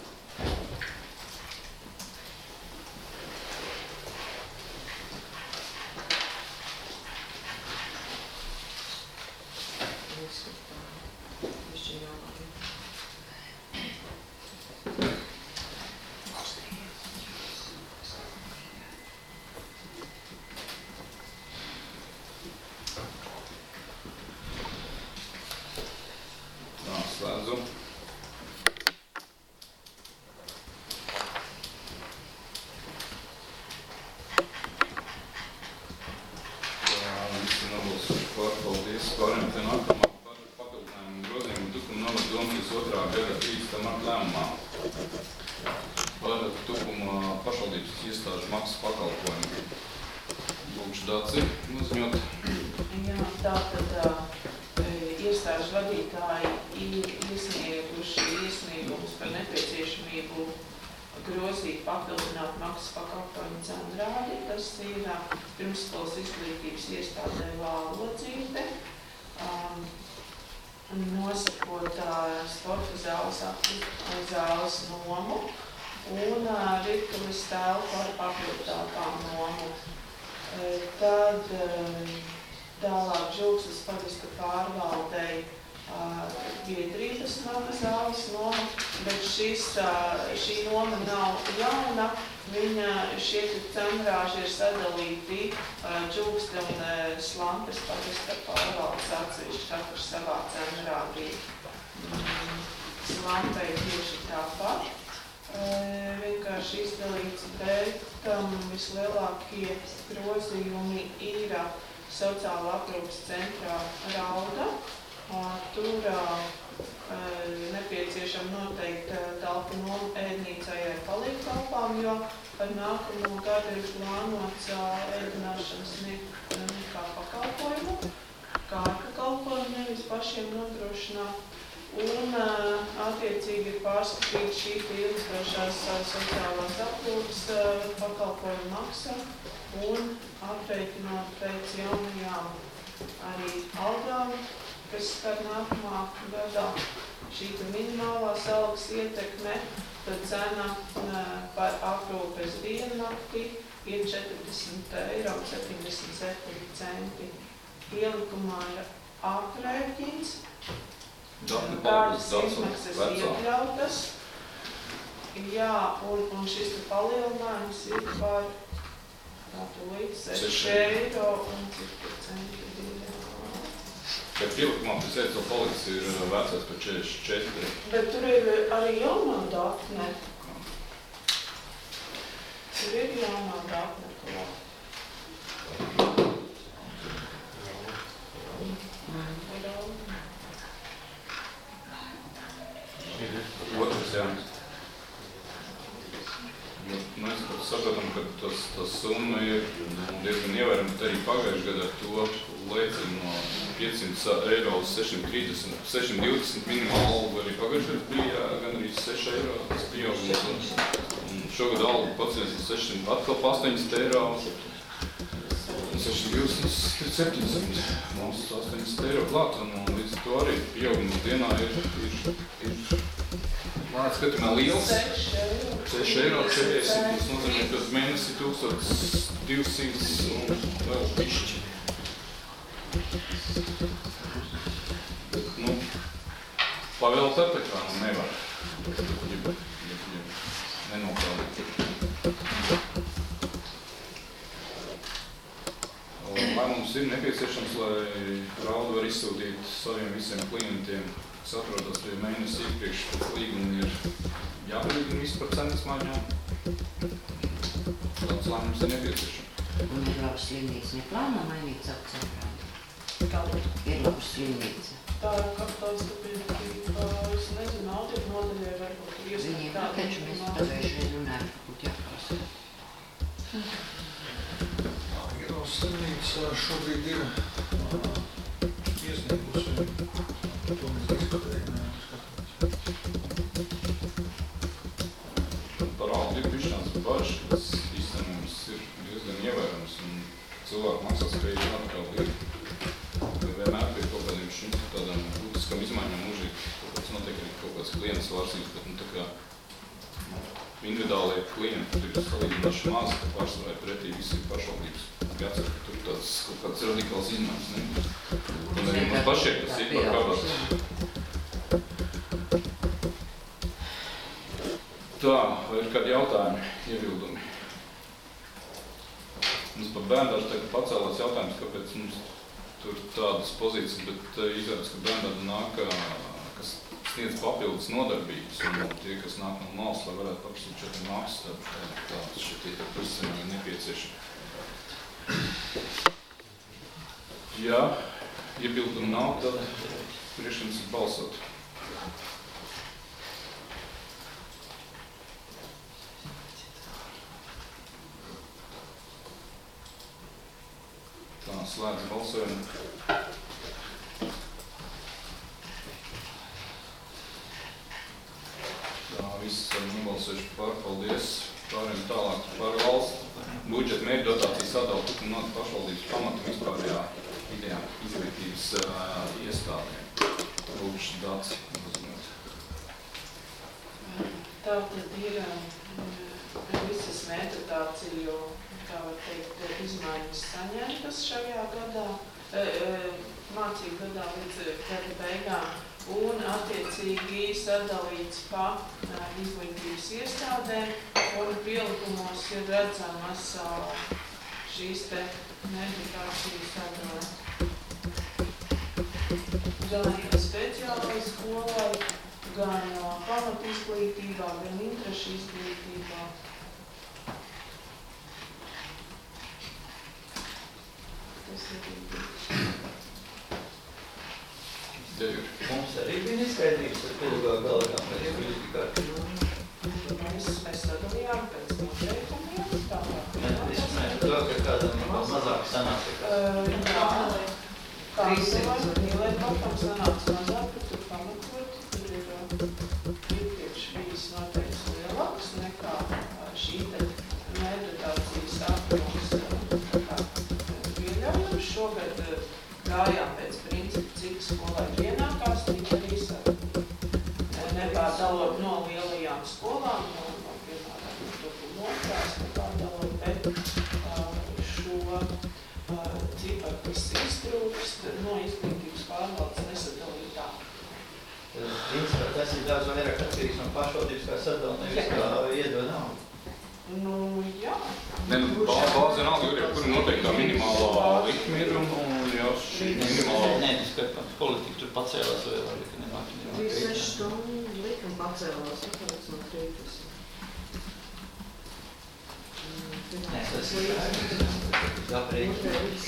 Slēdzu. Visi nobalsojuši par, paldies. Pārējām pie nākamā par papildinājumu grozījumu Tukuma novada domas otrā gada trīsdesmitā marta lēmumā par Tukuma pašvaldības iestāžu maksas pakalpojumu. Lūkšu Daci uzņot. Jā, tātad iestāžu vadītāji ir iesnieguši iesniegumus par nepieciešamību grozīt, papildināt maksas pakalpojumu centrādi. Tas ir pirmsskolas izglītības iestādē Vālodzīte, um, nosakot uh, sporta zāles, zāles nomu un uh, virtuves telpu ar papildinātām nomu. Uh, tad uh, tālāk Žulksnes pagasta pārvaldei uh, biedrības nama zāles noma, bet šis, uh, šī noma nav jauna. Viņa šie centrāži ir sadalīti uh, Žulksne un uh, Slampes pagasta pārvaldes atsevišķi katrs savā centrādī. Mm, Slampei tieši tāpat. Uh, vienkārši izdalīts, bet um, vislielākie grozījumi ir sociāla aprūpas centrā Rauda. Tur nepieciešama noteikti telpu noma ēdnīcai ar palīgtelpām, jo ar nākamo gadu ir plānots ēdināšanu sniegt kā pakalpojumu, kā pakalpojumu nevis pašiem nodrošināt. Un attiecīgi ir pārskatīta šī ilgstošās sociālās aprūpas pakalpojumu maksa un aprēķinot pēc jaunajām arī algām, kas skar nākamā gadā šī minimālās algas ietekme, tad cena par aprūpes diennakti ir četrdesmit eiro un septiņdesmit septiņi centi. Ielikumā ir aprēķins, kādas izmaksas iekļautas. Jā, un, un šis palielinājums ir par tātad līdz seši eiro un cik centi bija. Bet pielikumā pēc ēc vēl paliks ir vecais par četrdesmit četri. Bet tur ir arī jaunā dātne. Tur ir jaunā dātne klāt. Otrs, jā. Mēs saprotam, ka tas, tas summa ir diezgan ievērama, bet arī pagājuši gadu ar to liecina no piecsimt eiro uz sešsimt trīsdesmit, sešsimt divdesmit minimāla alga, arī pagājuši gadu bija gan arī seši eiro, tas pieaugums. Un šogad alga pacēs uz sešsimt, atkal pa astoņdesmit eiro, un sešsimt divdesmit, septiņdesmit, mums astoņdesmit eiro klāt, un līdz to arī pieaugums dienā ir, ir, ir Lāc, skatumā liels, seši eiro četrdesmit, tas nozīmē, ka mēnesi tūkstoš divsimt un vēl pišķi. Bet, nu, pavēl perpekrā nu nevar. Nenopēlīt. Lēmums ir nepieciešams, lai Rauda var izsūtīt saviem visiem klientiem, kas atrodas pie mēnesi iepriekš, pēc līguma ir jāpalīguma visu par cenas maiņām. Tāds lēmums ir nepieciešams. Un ir labas slimnīca neplāno mainīt savu centrāli? Kādu? Ir labas slimnīca. Tā ir kapitāliska biblioteka, es nezinu, audita nodaļai varbūt ir iesniegt tādu. Viņiem, taču mēs pagājušajā runājam, ka būtu jāprasa. slimnīca šobrīd ir iesniegusi, to mēs diskutējam. Par algu pišķāns bažas, kas īstenības ir diezgan ievērams un cilvēku maksās spēju atkal ir. Vienmēr pie kaut kādiem šim tādām būtiskām izmaiņām mūžīgi kaut kāds notiek arī kaut kāds klients vārsības, bet nu tā kā individuālie klienti tur ir salīdzinoši maz, ka pārsvarā pretī visi ir pašvaldības. Jācer, ka tur tāds kaut kāds radikāls izmaiņas nebūs. Un arī mums pašiem tas ir par kādā. Tā, vai ir kādi jautājumi, iebildumi? Mums par bērndārdu tagad pacēlās jautājums, kāpēc mums tur tādas pozīcijas, bet izrādās, ka bērndārdu nāk, kas sniedz papildus nodarbības, un tie, kas nāk no malas, lai varētu paprasīt četri mākslas darbus, tāds šitie pusceļi nepieciešami. Ja iebildumi nav, tad priekšlikums ir balsot. Tā, slēdz balsojumu. Tā, visi esam nobalsojuši par, paldies. Pārējiem tālāk par valsts budžeta mērķu dotāciju sadalu un no pašvaldības pamatu vispārējā idejā izglītības uh, iestādēm. Lūkšu dāci uzzināt. Tā tad ir uh, visas metotāciju, kā var teikt, izmaiņas saņemtas šajā gadā, uh, uh, mācību gadā līdz gada beigām. Un attiecīgi sadalīts pa uh, izglītības iestādēm, un pielikumos ir redzamas uh, šīs te metotācijas sadalē. Gan speciālai skolai, gan uh, pamat izglītībā, gan interešu izglītībā. Tas ir bija. Mums arī bija neskaidrības ar pedagogu galvām, vai ir kārtībā? Mēs, mēs sadalījām pēc noteikumiem, tālāk. Es runāju to, ka kādam mazāk sanāca kā. Jā, kādam mīlēt pakam sanāca mazāk, bet tur pamatot, tur ir iepriekš bijis noteikts lielāks nekā šī te metotācijas apjoms pieļaujams. Šogad gājām pēc principa, cik skolai ienākās, tik arī nepārdalot no lielajām skolām, no, no piemēram, no otrās, nepārdalot, bet uh, šo uh, ciparu, kas iztrūkst, no izglītības pārvaldes nesadalīt tā. Principā tas ir daudz vairāk atkarīgs no pašvaldības, kā sadala, nevis kā iedod naudu. Nu, jā. Ne, nu, bāze nav, jo kur noteiktā minimālā likme ir un, un jau šī minimālā... Nē, tas kā politika tur pacēlās vai var, ka nemāk minimālā. Bija seši stundu likme pacēlās, tāpēc no krītas. Nē, tas ir jāprēķināt.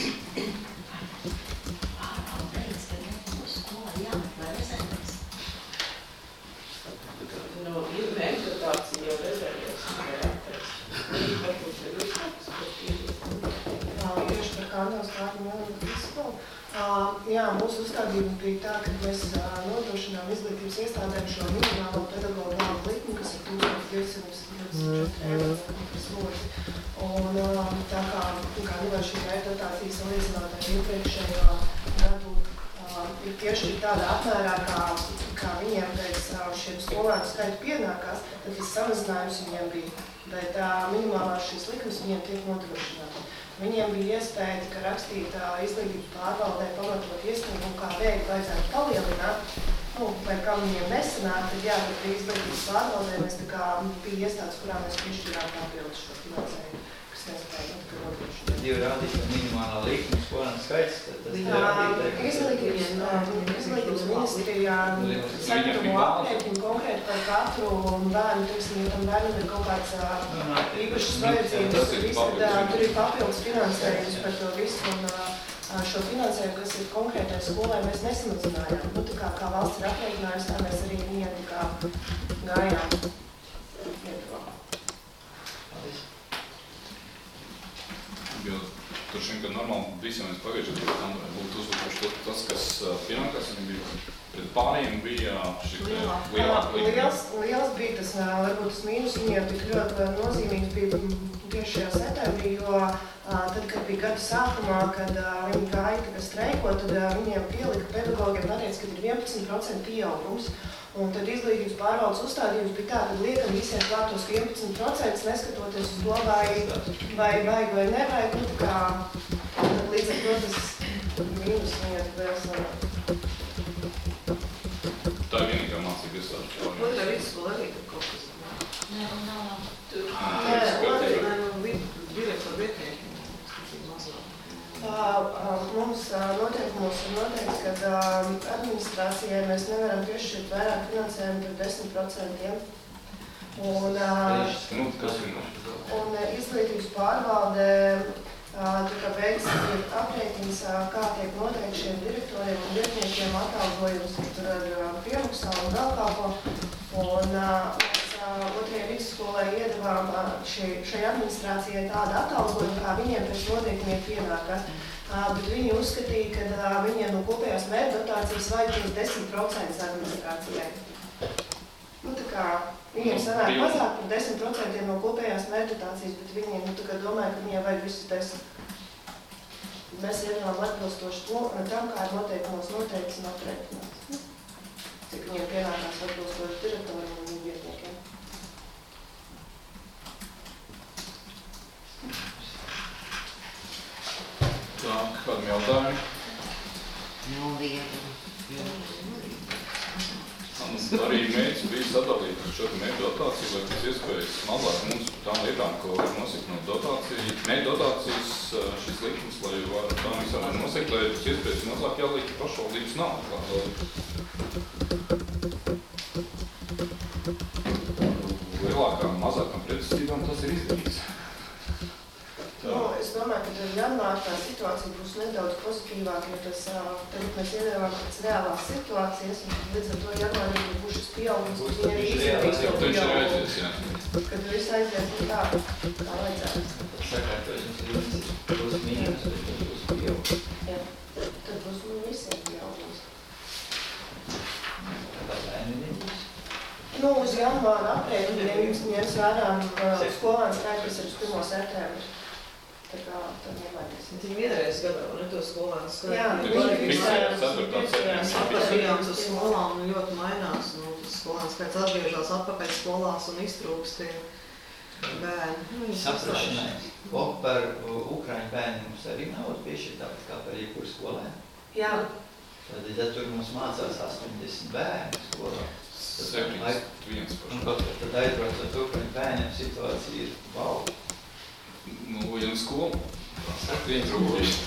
Nu, ir metotācija jau rezervēs, varēties. Varbūt ir uzsāks, bet ir Tieši par kādās kādām vēl izskolu. Jā, mūsu uzstādījums bija tā, ka mēs nodrošinām izglītības iestādēm šo minimālo pedagogu algu likmi, kas ir tūkstoš divsimt divdesmit četri eiro par slodzi. Un tā kā, kā nevar šī metotācija salīdzināt ar iepriekšējo gadu, ir tieši tādā apmērā, kā, kā viņiem pēc šiem skolēnu skaitu pienākās, tad tas samazinājums viņiem bija. Bet minimālās šīs likmes viņiem tiek nodrošināta. Viņiem bija iespēja, ka rakstīt izglītības pārvaldē, pamatot iesniegumu, kā veidi vajadzētu palielināt, nu, vai kā viņiem nesanāk, tad jā, bet bija izglītības pārvaldē, mēs tā kā bija iestādes, kurā mēs piešķirām papildus šo finansējumu, kas nespēja nodrošināt. Divi rādītāji minimālā likme, skolēnu skaits, tad tas ir rādītāji. Izglītības ministrijā sagatavo aprēķinu konkrēti par katru bērnu, teiksim, ja tam bērnam ir kaut kāds īpašas vajadzības, tad tur ir papildus finansējums par to visu, un šo finansējumu, kas ir konkrētai skolai, mēs nesamazinājām. Nu, tā kā, kā valsts ir aprēķinājusi, tā mēs arī viņiem tā kā gājām. Jo tur šim, ka normāli visiem mēs pagaijuši, ka tam būtu uzlikuši tas, kas pienākās, viņam bija pret pārējiem bija šī lielāka līnija. Liels, liels bija tas, varbūt tas mīnus viņiem tik ļoti nozīmīgs bija tieši šajā septembrī, jo tad, kad bija gada sākumā, kad viņi gāja tagad streikot, tad viņiem pielika pedagogiem pateica, ka ir vienpadsmit procenti pieaugums. Un tad izglītības pārvaldes uzstādījums bija tā, ka liekam visiem klātos vienpadsmit procenti, neskatoties uz to, vai, vai vajag vai nevajag. Nu, tā kā līdz ar to tas mīnus viņiem liels sanāk. Tā ir vienīgā mācība iestāde. Otrā vidusskola arī tur kaut kas nav. Nē, nav. Tur. Nē, Latvijā no direktoru vietniekiem. Mums noteikumos ir noteikts, ka administrācijai mēs nevaram piešķirt vairāk finansējumu par desmit procentiem. Un, un izglītības pārvalde veids ir aprēķins, kā tiek noteikti šiem direktoriem un vietniekiem atalgojums, tur ar piemaksā un vēl kāpo. Un mēs otrajai vidusskolai iedavām šai administrācijai tādu atalgojumu, kā viņiem pēc noteikumiem pienākas. Bet viņi uzskatīja, ka viņiem no kopējās mērķa dotācijas vajag desmit procenti administrācijai. Nu, tā kā viņiem sanāk mazāk par desmit procentiem no kopējās mērķa dotācijas, bet viņiem nu, tā kā domāja, ka viņiem vajag visus desmit. Mēs iedavām atbilstoši tam, kā ir noteikumos noteikts un aprēķināts. Cik viņiem pienākās atbilstoši direktoriem un viņu vietniekiem. Tā, kādam jautājumi? Nu, viegli. Arī mērķis bija sadalīt šo mērķu dotāciju, lai pēc iespējas mazāk mums par tām lietām, ko var nosakt no dotācijas, mērķu dotācijas šis likums, lai var tām visām var nosakt, lai pēc iespējas mazāk jāliek pašvaldības naudu. Lielākām, mazākām pretestībām tas ir izdarīts. Nu, es domāju, ka janvārā tā situācija būs nedaudz pozitīvāka, jo tas, tagad mēs iedevām pēc reālās situācijas, un līdz ar to janvārā būs šis pieaugums, būs viņa arī izdarīs to pieaugumus. Kad viss aizies un tā, tā vajadzētu. Sakārtojums līdz būs mīnus, bet būs pieaugums. Jā, tad būs visiem pieaugums. Tā bērni nebūs. Nu, uz janvāra aprēķiniem jums ņems vērā skolāns skaits, kas ir uz pirmo septembri. Tā kā tad nevajag. Viņi vienreiz gadā, ne to skolāns skaits. Jā, apkārtījāms uz skolām un ļoti mainās. Nu, tas skolāns skaits atgriežās atpakaļ skolās un iztrūkst tie bērni. Saprašanai, par Ukraiņu bērni mums arī naudu piešķirt tāpat kā par jebkuru skolē. Jā. Tad, ja tur mums mācās astoņdesmit bērni skolā, septiņdesmit viens paši. Tad aizbraucot Ukraiņu bērniem situācija ir valda. Nu, ja uz skolu, viens rūpīši.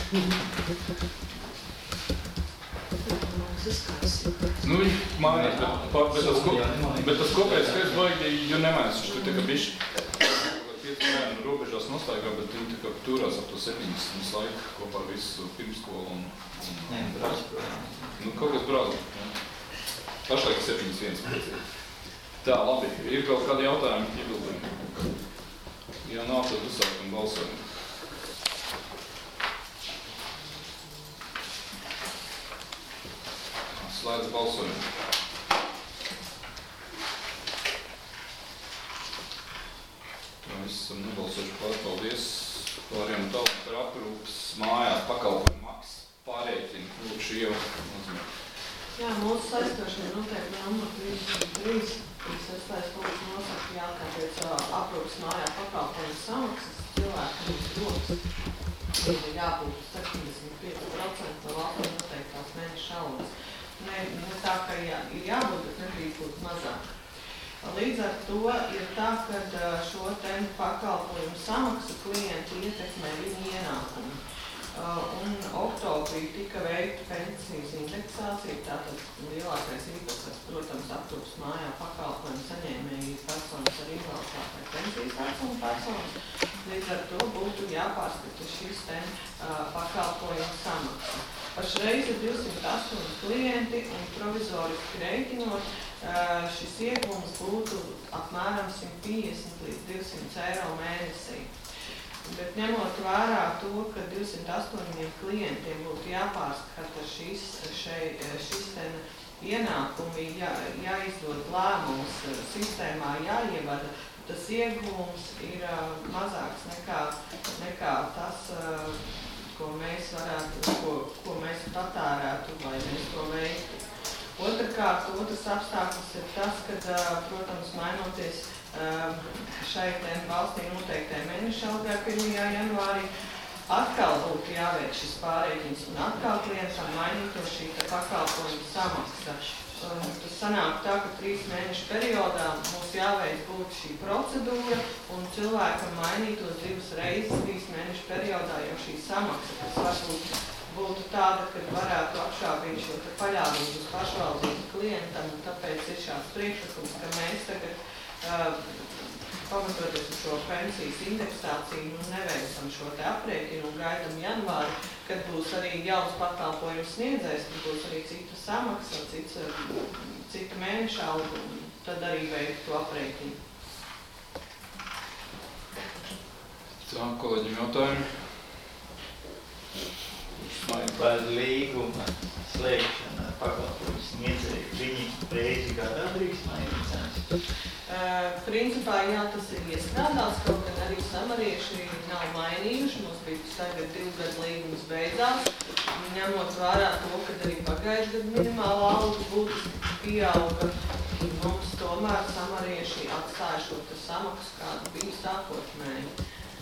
Nu, viņi mainās, bet, bet, tas, bet tas kopējais skaits baigi, jo nemēs, viņš tur tā kā bišķi pieci bērnu robežās nostaigā, bet viņi tā kā turās ap to septiņdesmit laiku kopā ar visu pirmskolu un... un Nē, brāz, protams. Nu, kaut kas brāz, jā. Pašlaik septiņdesmit viens. Tā, labi, ir kaut kādi jautājumi, iebildumi? Ja nav, tad uzsākam balsojumu. Slēdz balsojumu. Tā viss esam nobalsojuši pār. Paldies pāriem tautu par aprūpas mājās pakalpojumu maksas pārēķinu. Lūkšu jau nozīmē. Jā, mūsu saistošie noteikti numur trīsdesmit trīs, kas sastājas punkts nosaka jātā pēc aprūpas mājā pakalpojumu samaksas cilvēkam uz rokas. Ir jābūt septiņdesmit pieci procenti no valsts noteiktās mēneša algas. Ne, ne tā, ka jā, ir jābūt, bet nedrīkst būt mazāk. Līdz ar to ir tā, ka šo te pakalpojumu samaksu klienti ietekmē viņu ienākumu. Un oktobrī tika veikta pensijas indeksācija, tātad lielākais īpatsvars, protams, aprūpas mājā pakalpojumu saņēmēji personas ar invaliditāti pensijas vecuma personas. Līdz ar to būtu jāpārskata šis te uh, pakalpojumu samaksa. Pašreiz ir divsimt astoņi klienti un provizoriski reiķinot, uh, šis iegums būtu apmēram simt piecdesmit līdz divsimt eiro mēnesī. Bet ņemot vērā to, ka divsimt astoņiem klientiem būtu jāpārskata šis, šei, šis ten ienākumi, jā, jāizdod lēmums, sistēmā jāievada, tas ieguvums ir uh, mazāks nekā, nekā tas, uh, ko mēs varētu, ko, ko mēs patērētu, lai mēs to veiktu. Otrakārt, otrs apstākļus ir tas, ka, uh, protams, mainoties uh, šai ten valstī noteiktai mēneša algai pirmajā janvārī, atkal būtu jāveic šis pārēķins un atkal klientam mainītos šī pakalpojuma samaksa. Um, tas sanāk tā, ka trīs mēnešu periodā mums jāveic būtu šī procedūra un cilvēkam mainītos divas reizes trīs mēnešu periodā jau šī samaksa, kas varbūt būtu tāda, kad varētu apšābīt šo paļāvību uz pašvaldības klientam, un tāpēc ir šāds priekšlikums, ka mēs tagad uh, pamatoties uz šo pensijas indeksāciju, nu neveicam šo te aprēķinu un gaidam janvāri, kad būs arī jauns pakalpojums sniedzējs, kad būs arī cita samaksa, cits, cita mēneša alga, un tad arī veikt to aprēķinu. Tā, kolēģim jautājumi? Par līguma slēgšanu ar pakalpojumu sniedzēju, viņi reizi gadā drīkst mainīt cenas? Uh, principā, jā, tas ir iestrādāts, kaut gan arī samarieši nav mainījuši, mums bija tagad divu gadu līgums beidzās, ņemot vērā to, ka arī pagājuši gadu minimāla alga būtiski pieauga, mums tomēr samarieši atstāja šo samaksu, kāda bija sākotnēji.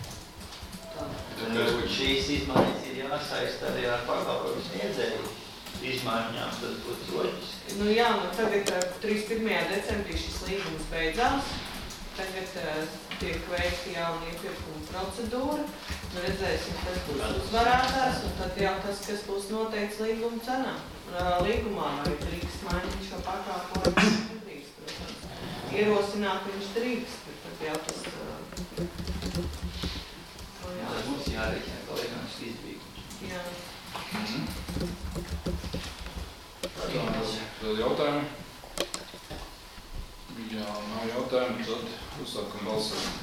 Šīs izmaiņas ir jāsaista arī ar pakalpojumu sniedzēju izmaiņām, tas būtu loģiski. Nu jā, nu tagad trīsdesmit pirmajā decembrī šis līgums beidzās, tagad uh, tiek veikta jauna iepirkuma procedūra, nu redzēsim, kas būs uzvarētājs, un tad jau tas, kas būs noteikts līguma cenā. Uh, līgumā vai drīkst mainīt šo pakalpojumu, nedrīkst, protams. Ierosināt viņš drīkst, bet tad jau tas... Uh, Tas mums jārēķina, ka liekams izdevīgums. Jā. Mm-hmm. Vēl jautājumi? Jā, nav jautājumi, tad uzsākam balsojumu.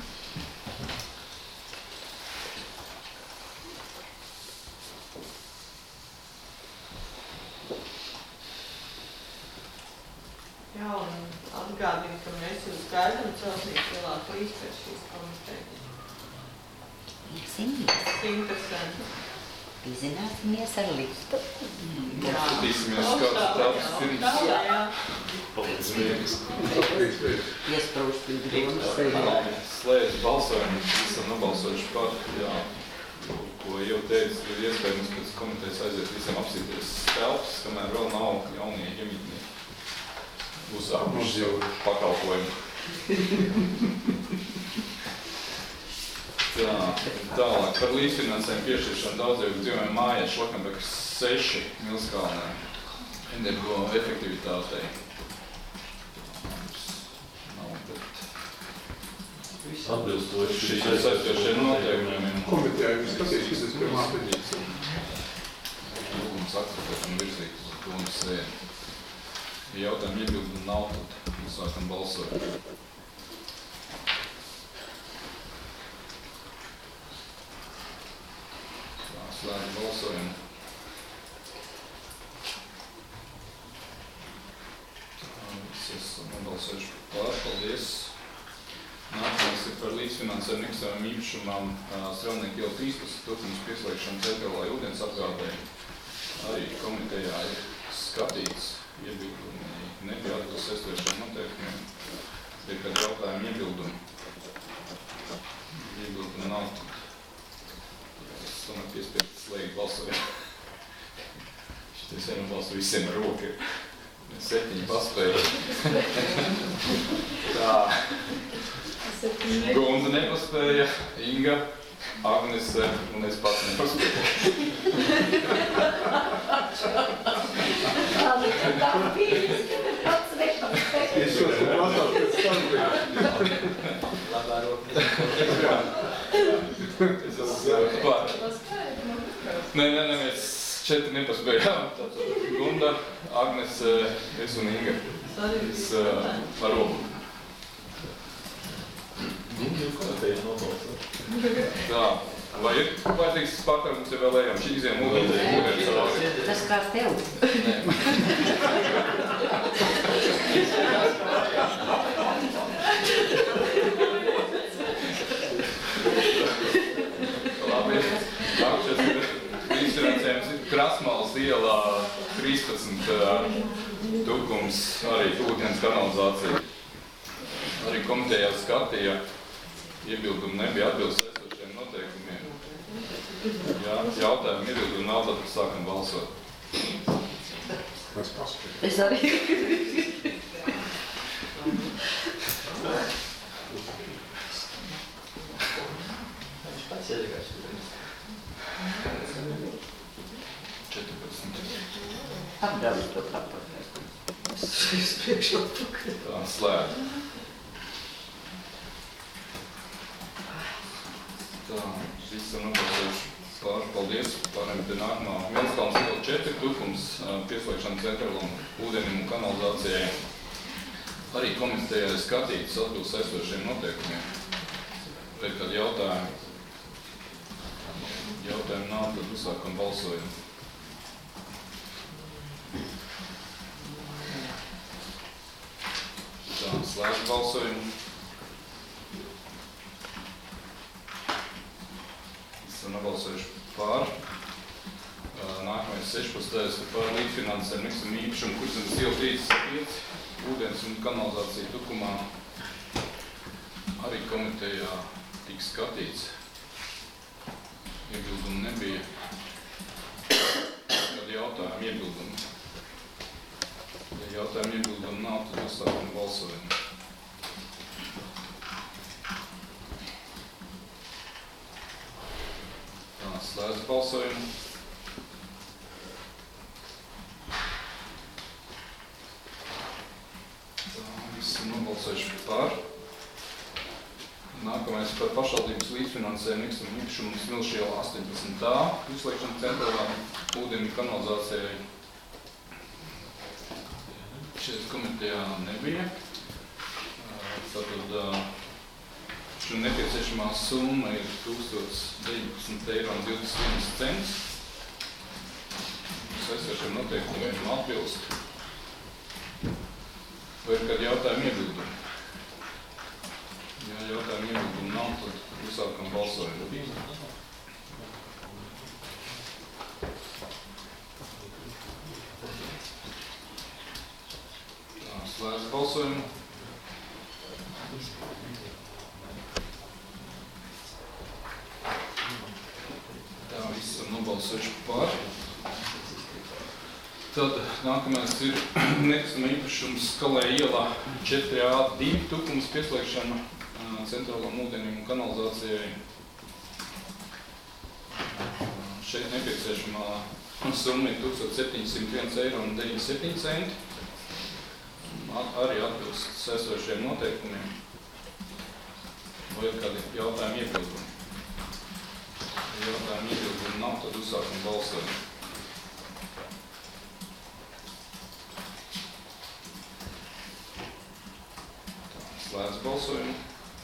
Jā, un atgādinu, ka mēs jūs gaidām Celsnības ielā trīs pēc šīs komitejas. Interesanti. Izzināsimies ar liftu. Skatīsimies, kāds tāds pirms. Jā, jā. Pēc viegas. Iesprūst līdz domas. Slēdz balsojumu, esam nobalsojuši par, jā, ko jau teicu, ir iespējams pēc komitejas aiziet visam apsīties telpas, kamēr vēl nav jaunie ģimītnieki uzsākuši jau pakalpojumu. Tā, tālāk par līdzfinansējumu piešķiršanu daudzdzīvokļu dzīvojamām mājās Šlakenbekas seši Milskalnē energo efektivitātei. Nav, bet... Atbilstoši šīs aizstošie noteikumiem. Komitejā jūs skatīsies, kas pirmā pēdīs. Lūgums akceptēt un virzīt uz domas sēdi. Ja jautājumu iebildumu nav, tad mēs sākam balsot. Slēdz balsojumu. Visi esam nobalsojuši par, paldies. Nākamais ir par līdzfinansējumu nekustamajām īpašumām Strelnieku iela trīspadsmit, turpinās pieslēgšanu centrālai ūdens apgādei. Arī komitejā ir skatīts iebildumi, nebija atbilst saistošiem noteikumiem. Ir kādi jautājumi iebildumi. Iebildumi nav. Es tomēr piespiedu slēgt balsojumu. Šitais vienam balsu visiem ar roku. Septiņi paspēja. Tā. Gunda nepaspēja, Inga, Agnese un es pats nepaspēju. Es šo te prasāt pēc starpiem. Labā roka. Es esmu par. Nē, nē, nē, mēs četri nepaspējām. Tātad Gunda, Agnese, es un Inga. Es par roku. Viņi jau komitejas nobalsot. Tā. Vai ir vajadzīgs pārtraukums, ja vēl ejam šī iziem ūdeni cauri? Tas kā tev. Labi, nākušies izfinansējums ir Krasmalas ielā trīspadsmit Tukums, arī ūdens kanalizācija. Arī komitejā skatīja, iebildumi nebija atbilst esošiem noteikumiem. Jā, jautājumi iebildumi nav, tad sākam balsot. Es arī. Viņš pats iedegās. četrpadsmit. Apdāvis to tāpat. Es priekšā pakaļ. Tā, slēd. Tā, visam nobalsojuši pār. Paldies. Pārējām pie nākamā. Mielskalns iela četri, Tukums, pieslēgšana centrālam ūdenim un kanalizācijai. Arī komitejā ir skatīts atbilst esošiem noteikumiem. Vai ir kādi jautājumi? Jautājumi nav, tad uzsākam balsojumu. Tā, slēdz balsojumu. Esam nobalsojuši pār. Nākamais sešpadsmitais par līdzfinansējumu miksam īpašumu Kurzemes iela trīsdesmit pieci, ūdens un kanalizācija Tukumā. Arī komitejā tika skatīts. Iebildumi nebija. Kad jautājumi iebildumi. Ja jautājumi iebildumi nav, tad uzsākam balsojumu. Tā, slēdz balsojumu. Tā, visi nobalsojuši par. Nākamais par pašvaldības līdzfinansējumu miksam īpašumu Smilšu ielā astoņpadsmit A, izslēgšana centrālā ūdeņu kanalizācijai. Šeit komitejā nebija. Tātad šī nepieciešamā summa ir tūkstoš deviņpadsmit eiro un divdesmit viens cents. Esošiem noteikumiem atbilst. Vai ir kādi jautājumi iebildumi? Ja jautājumi iebildumi nav, tad uzsākam balsojumu. Tā, slēdz balsojumu. Tā, visi esam nobalsojuši par. Tad nākamais ir nekustama īpašums Skalē ielā četri A divi Tukums pieslēgšana centrālam ūdenim un kanalizācijai. Šeit nepieciešamā summa ir tūkstoš septiņsimt viens eiro un deviņdesmit septiņi centi. Arī atbilst esošiem noteikumiem. Vai ir kādi jautājumi iebildumi? Ja jautājumi iebildumi nav, tad uzsākam balsojumu. Slēdz balsojumu.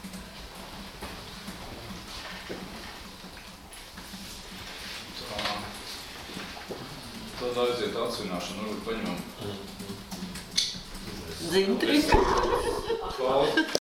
Tā. Tad aiziet atsvināšana, varbūt paņemam. Zintri.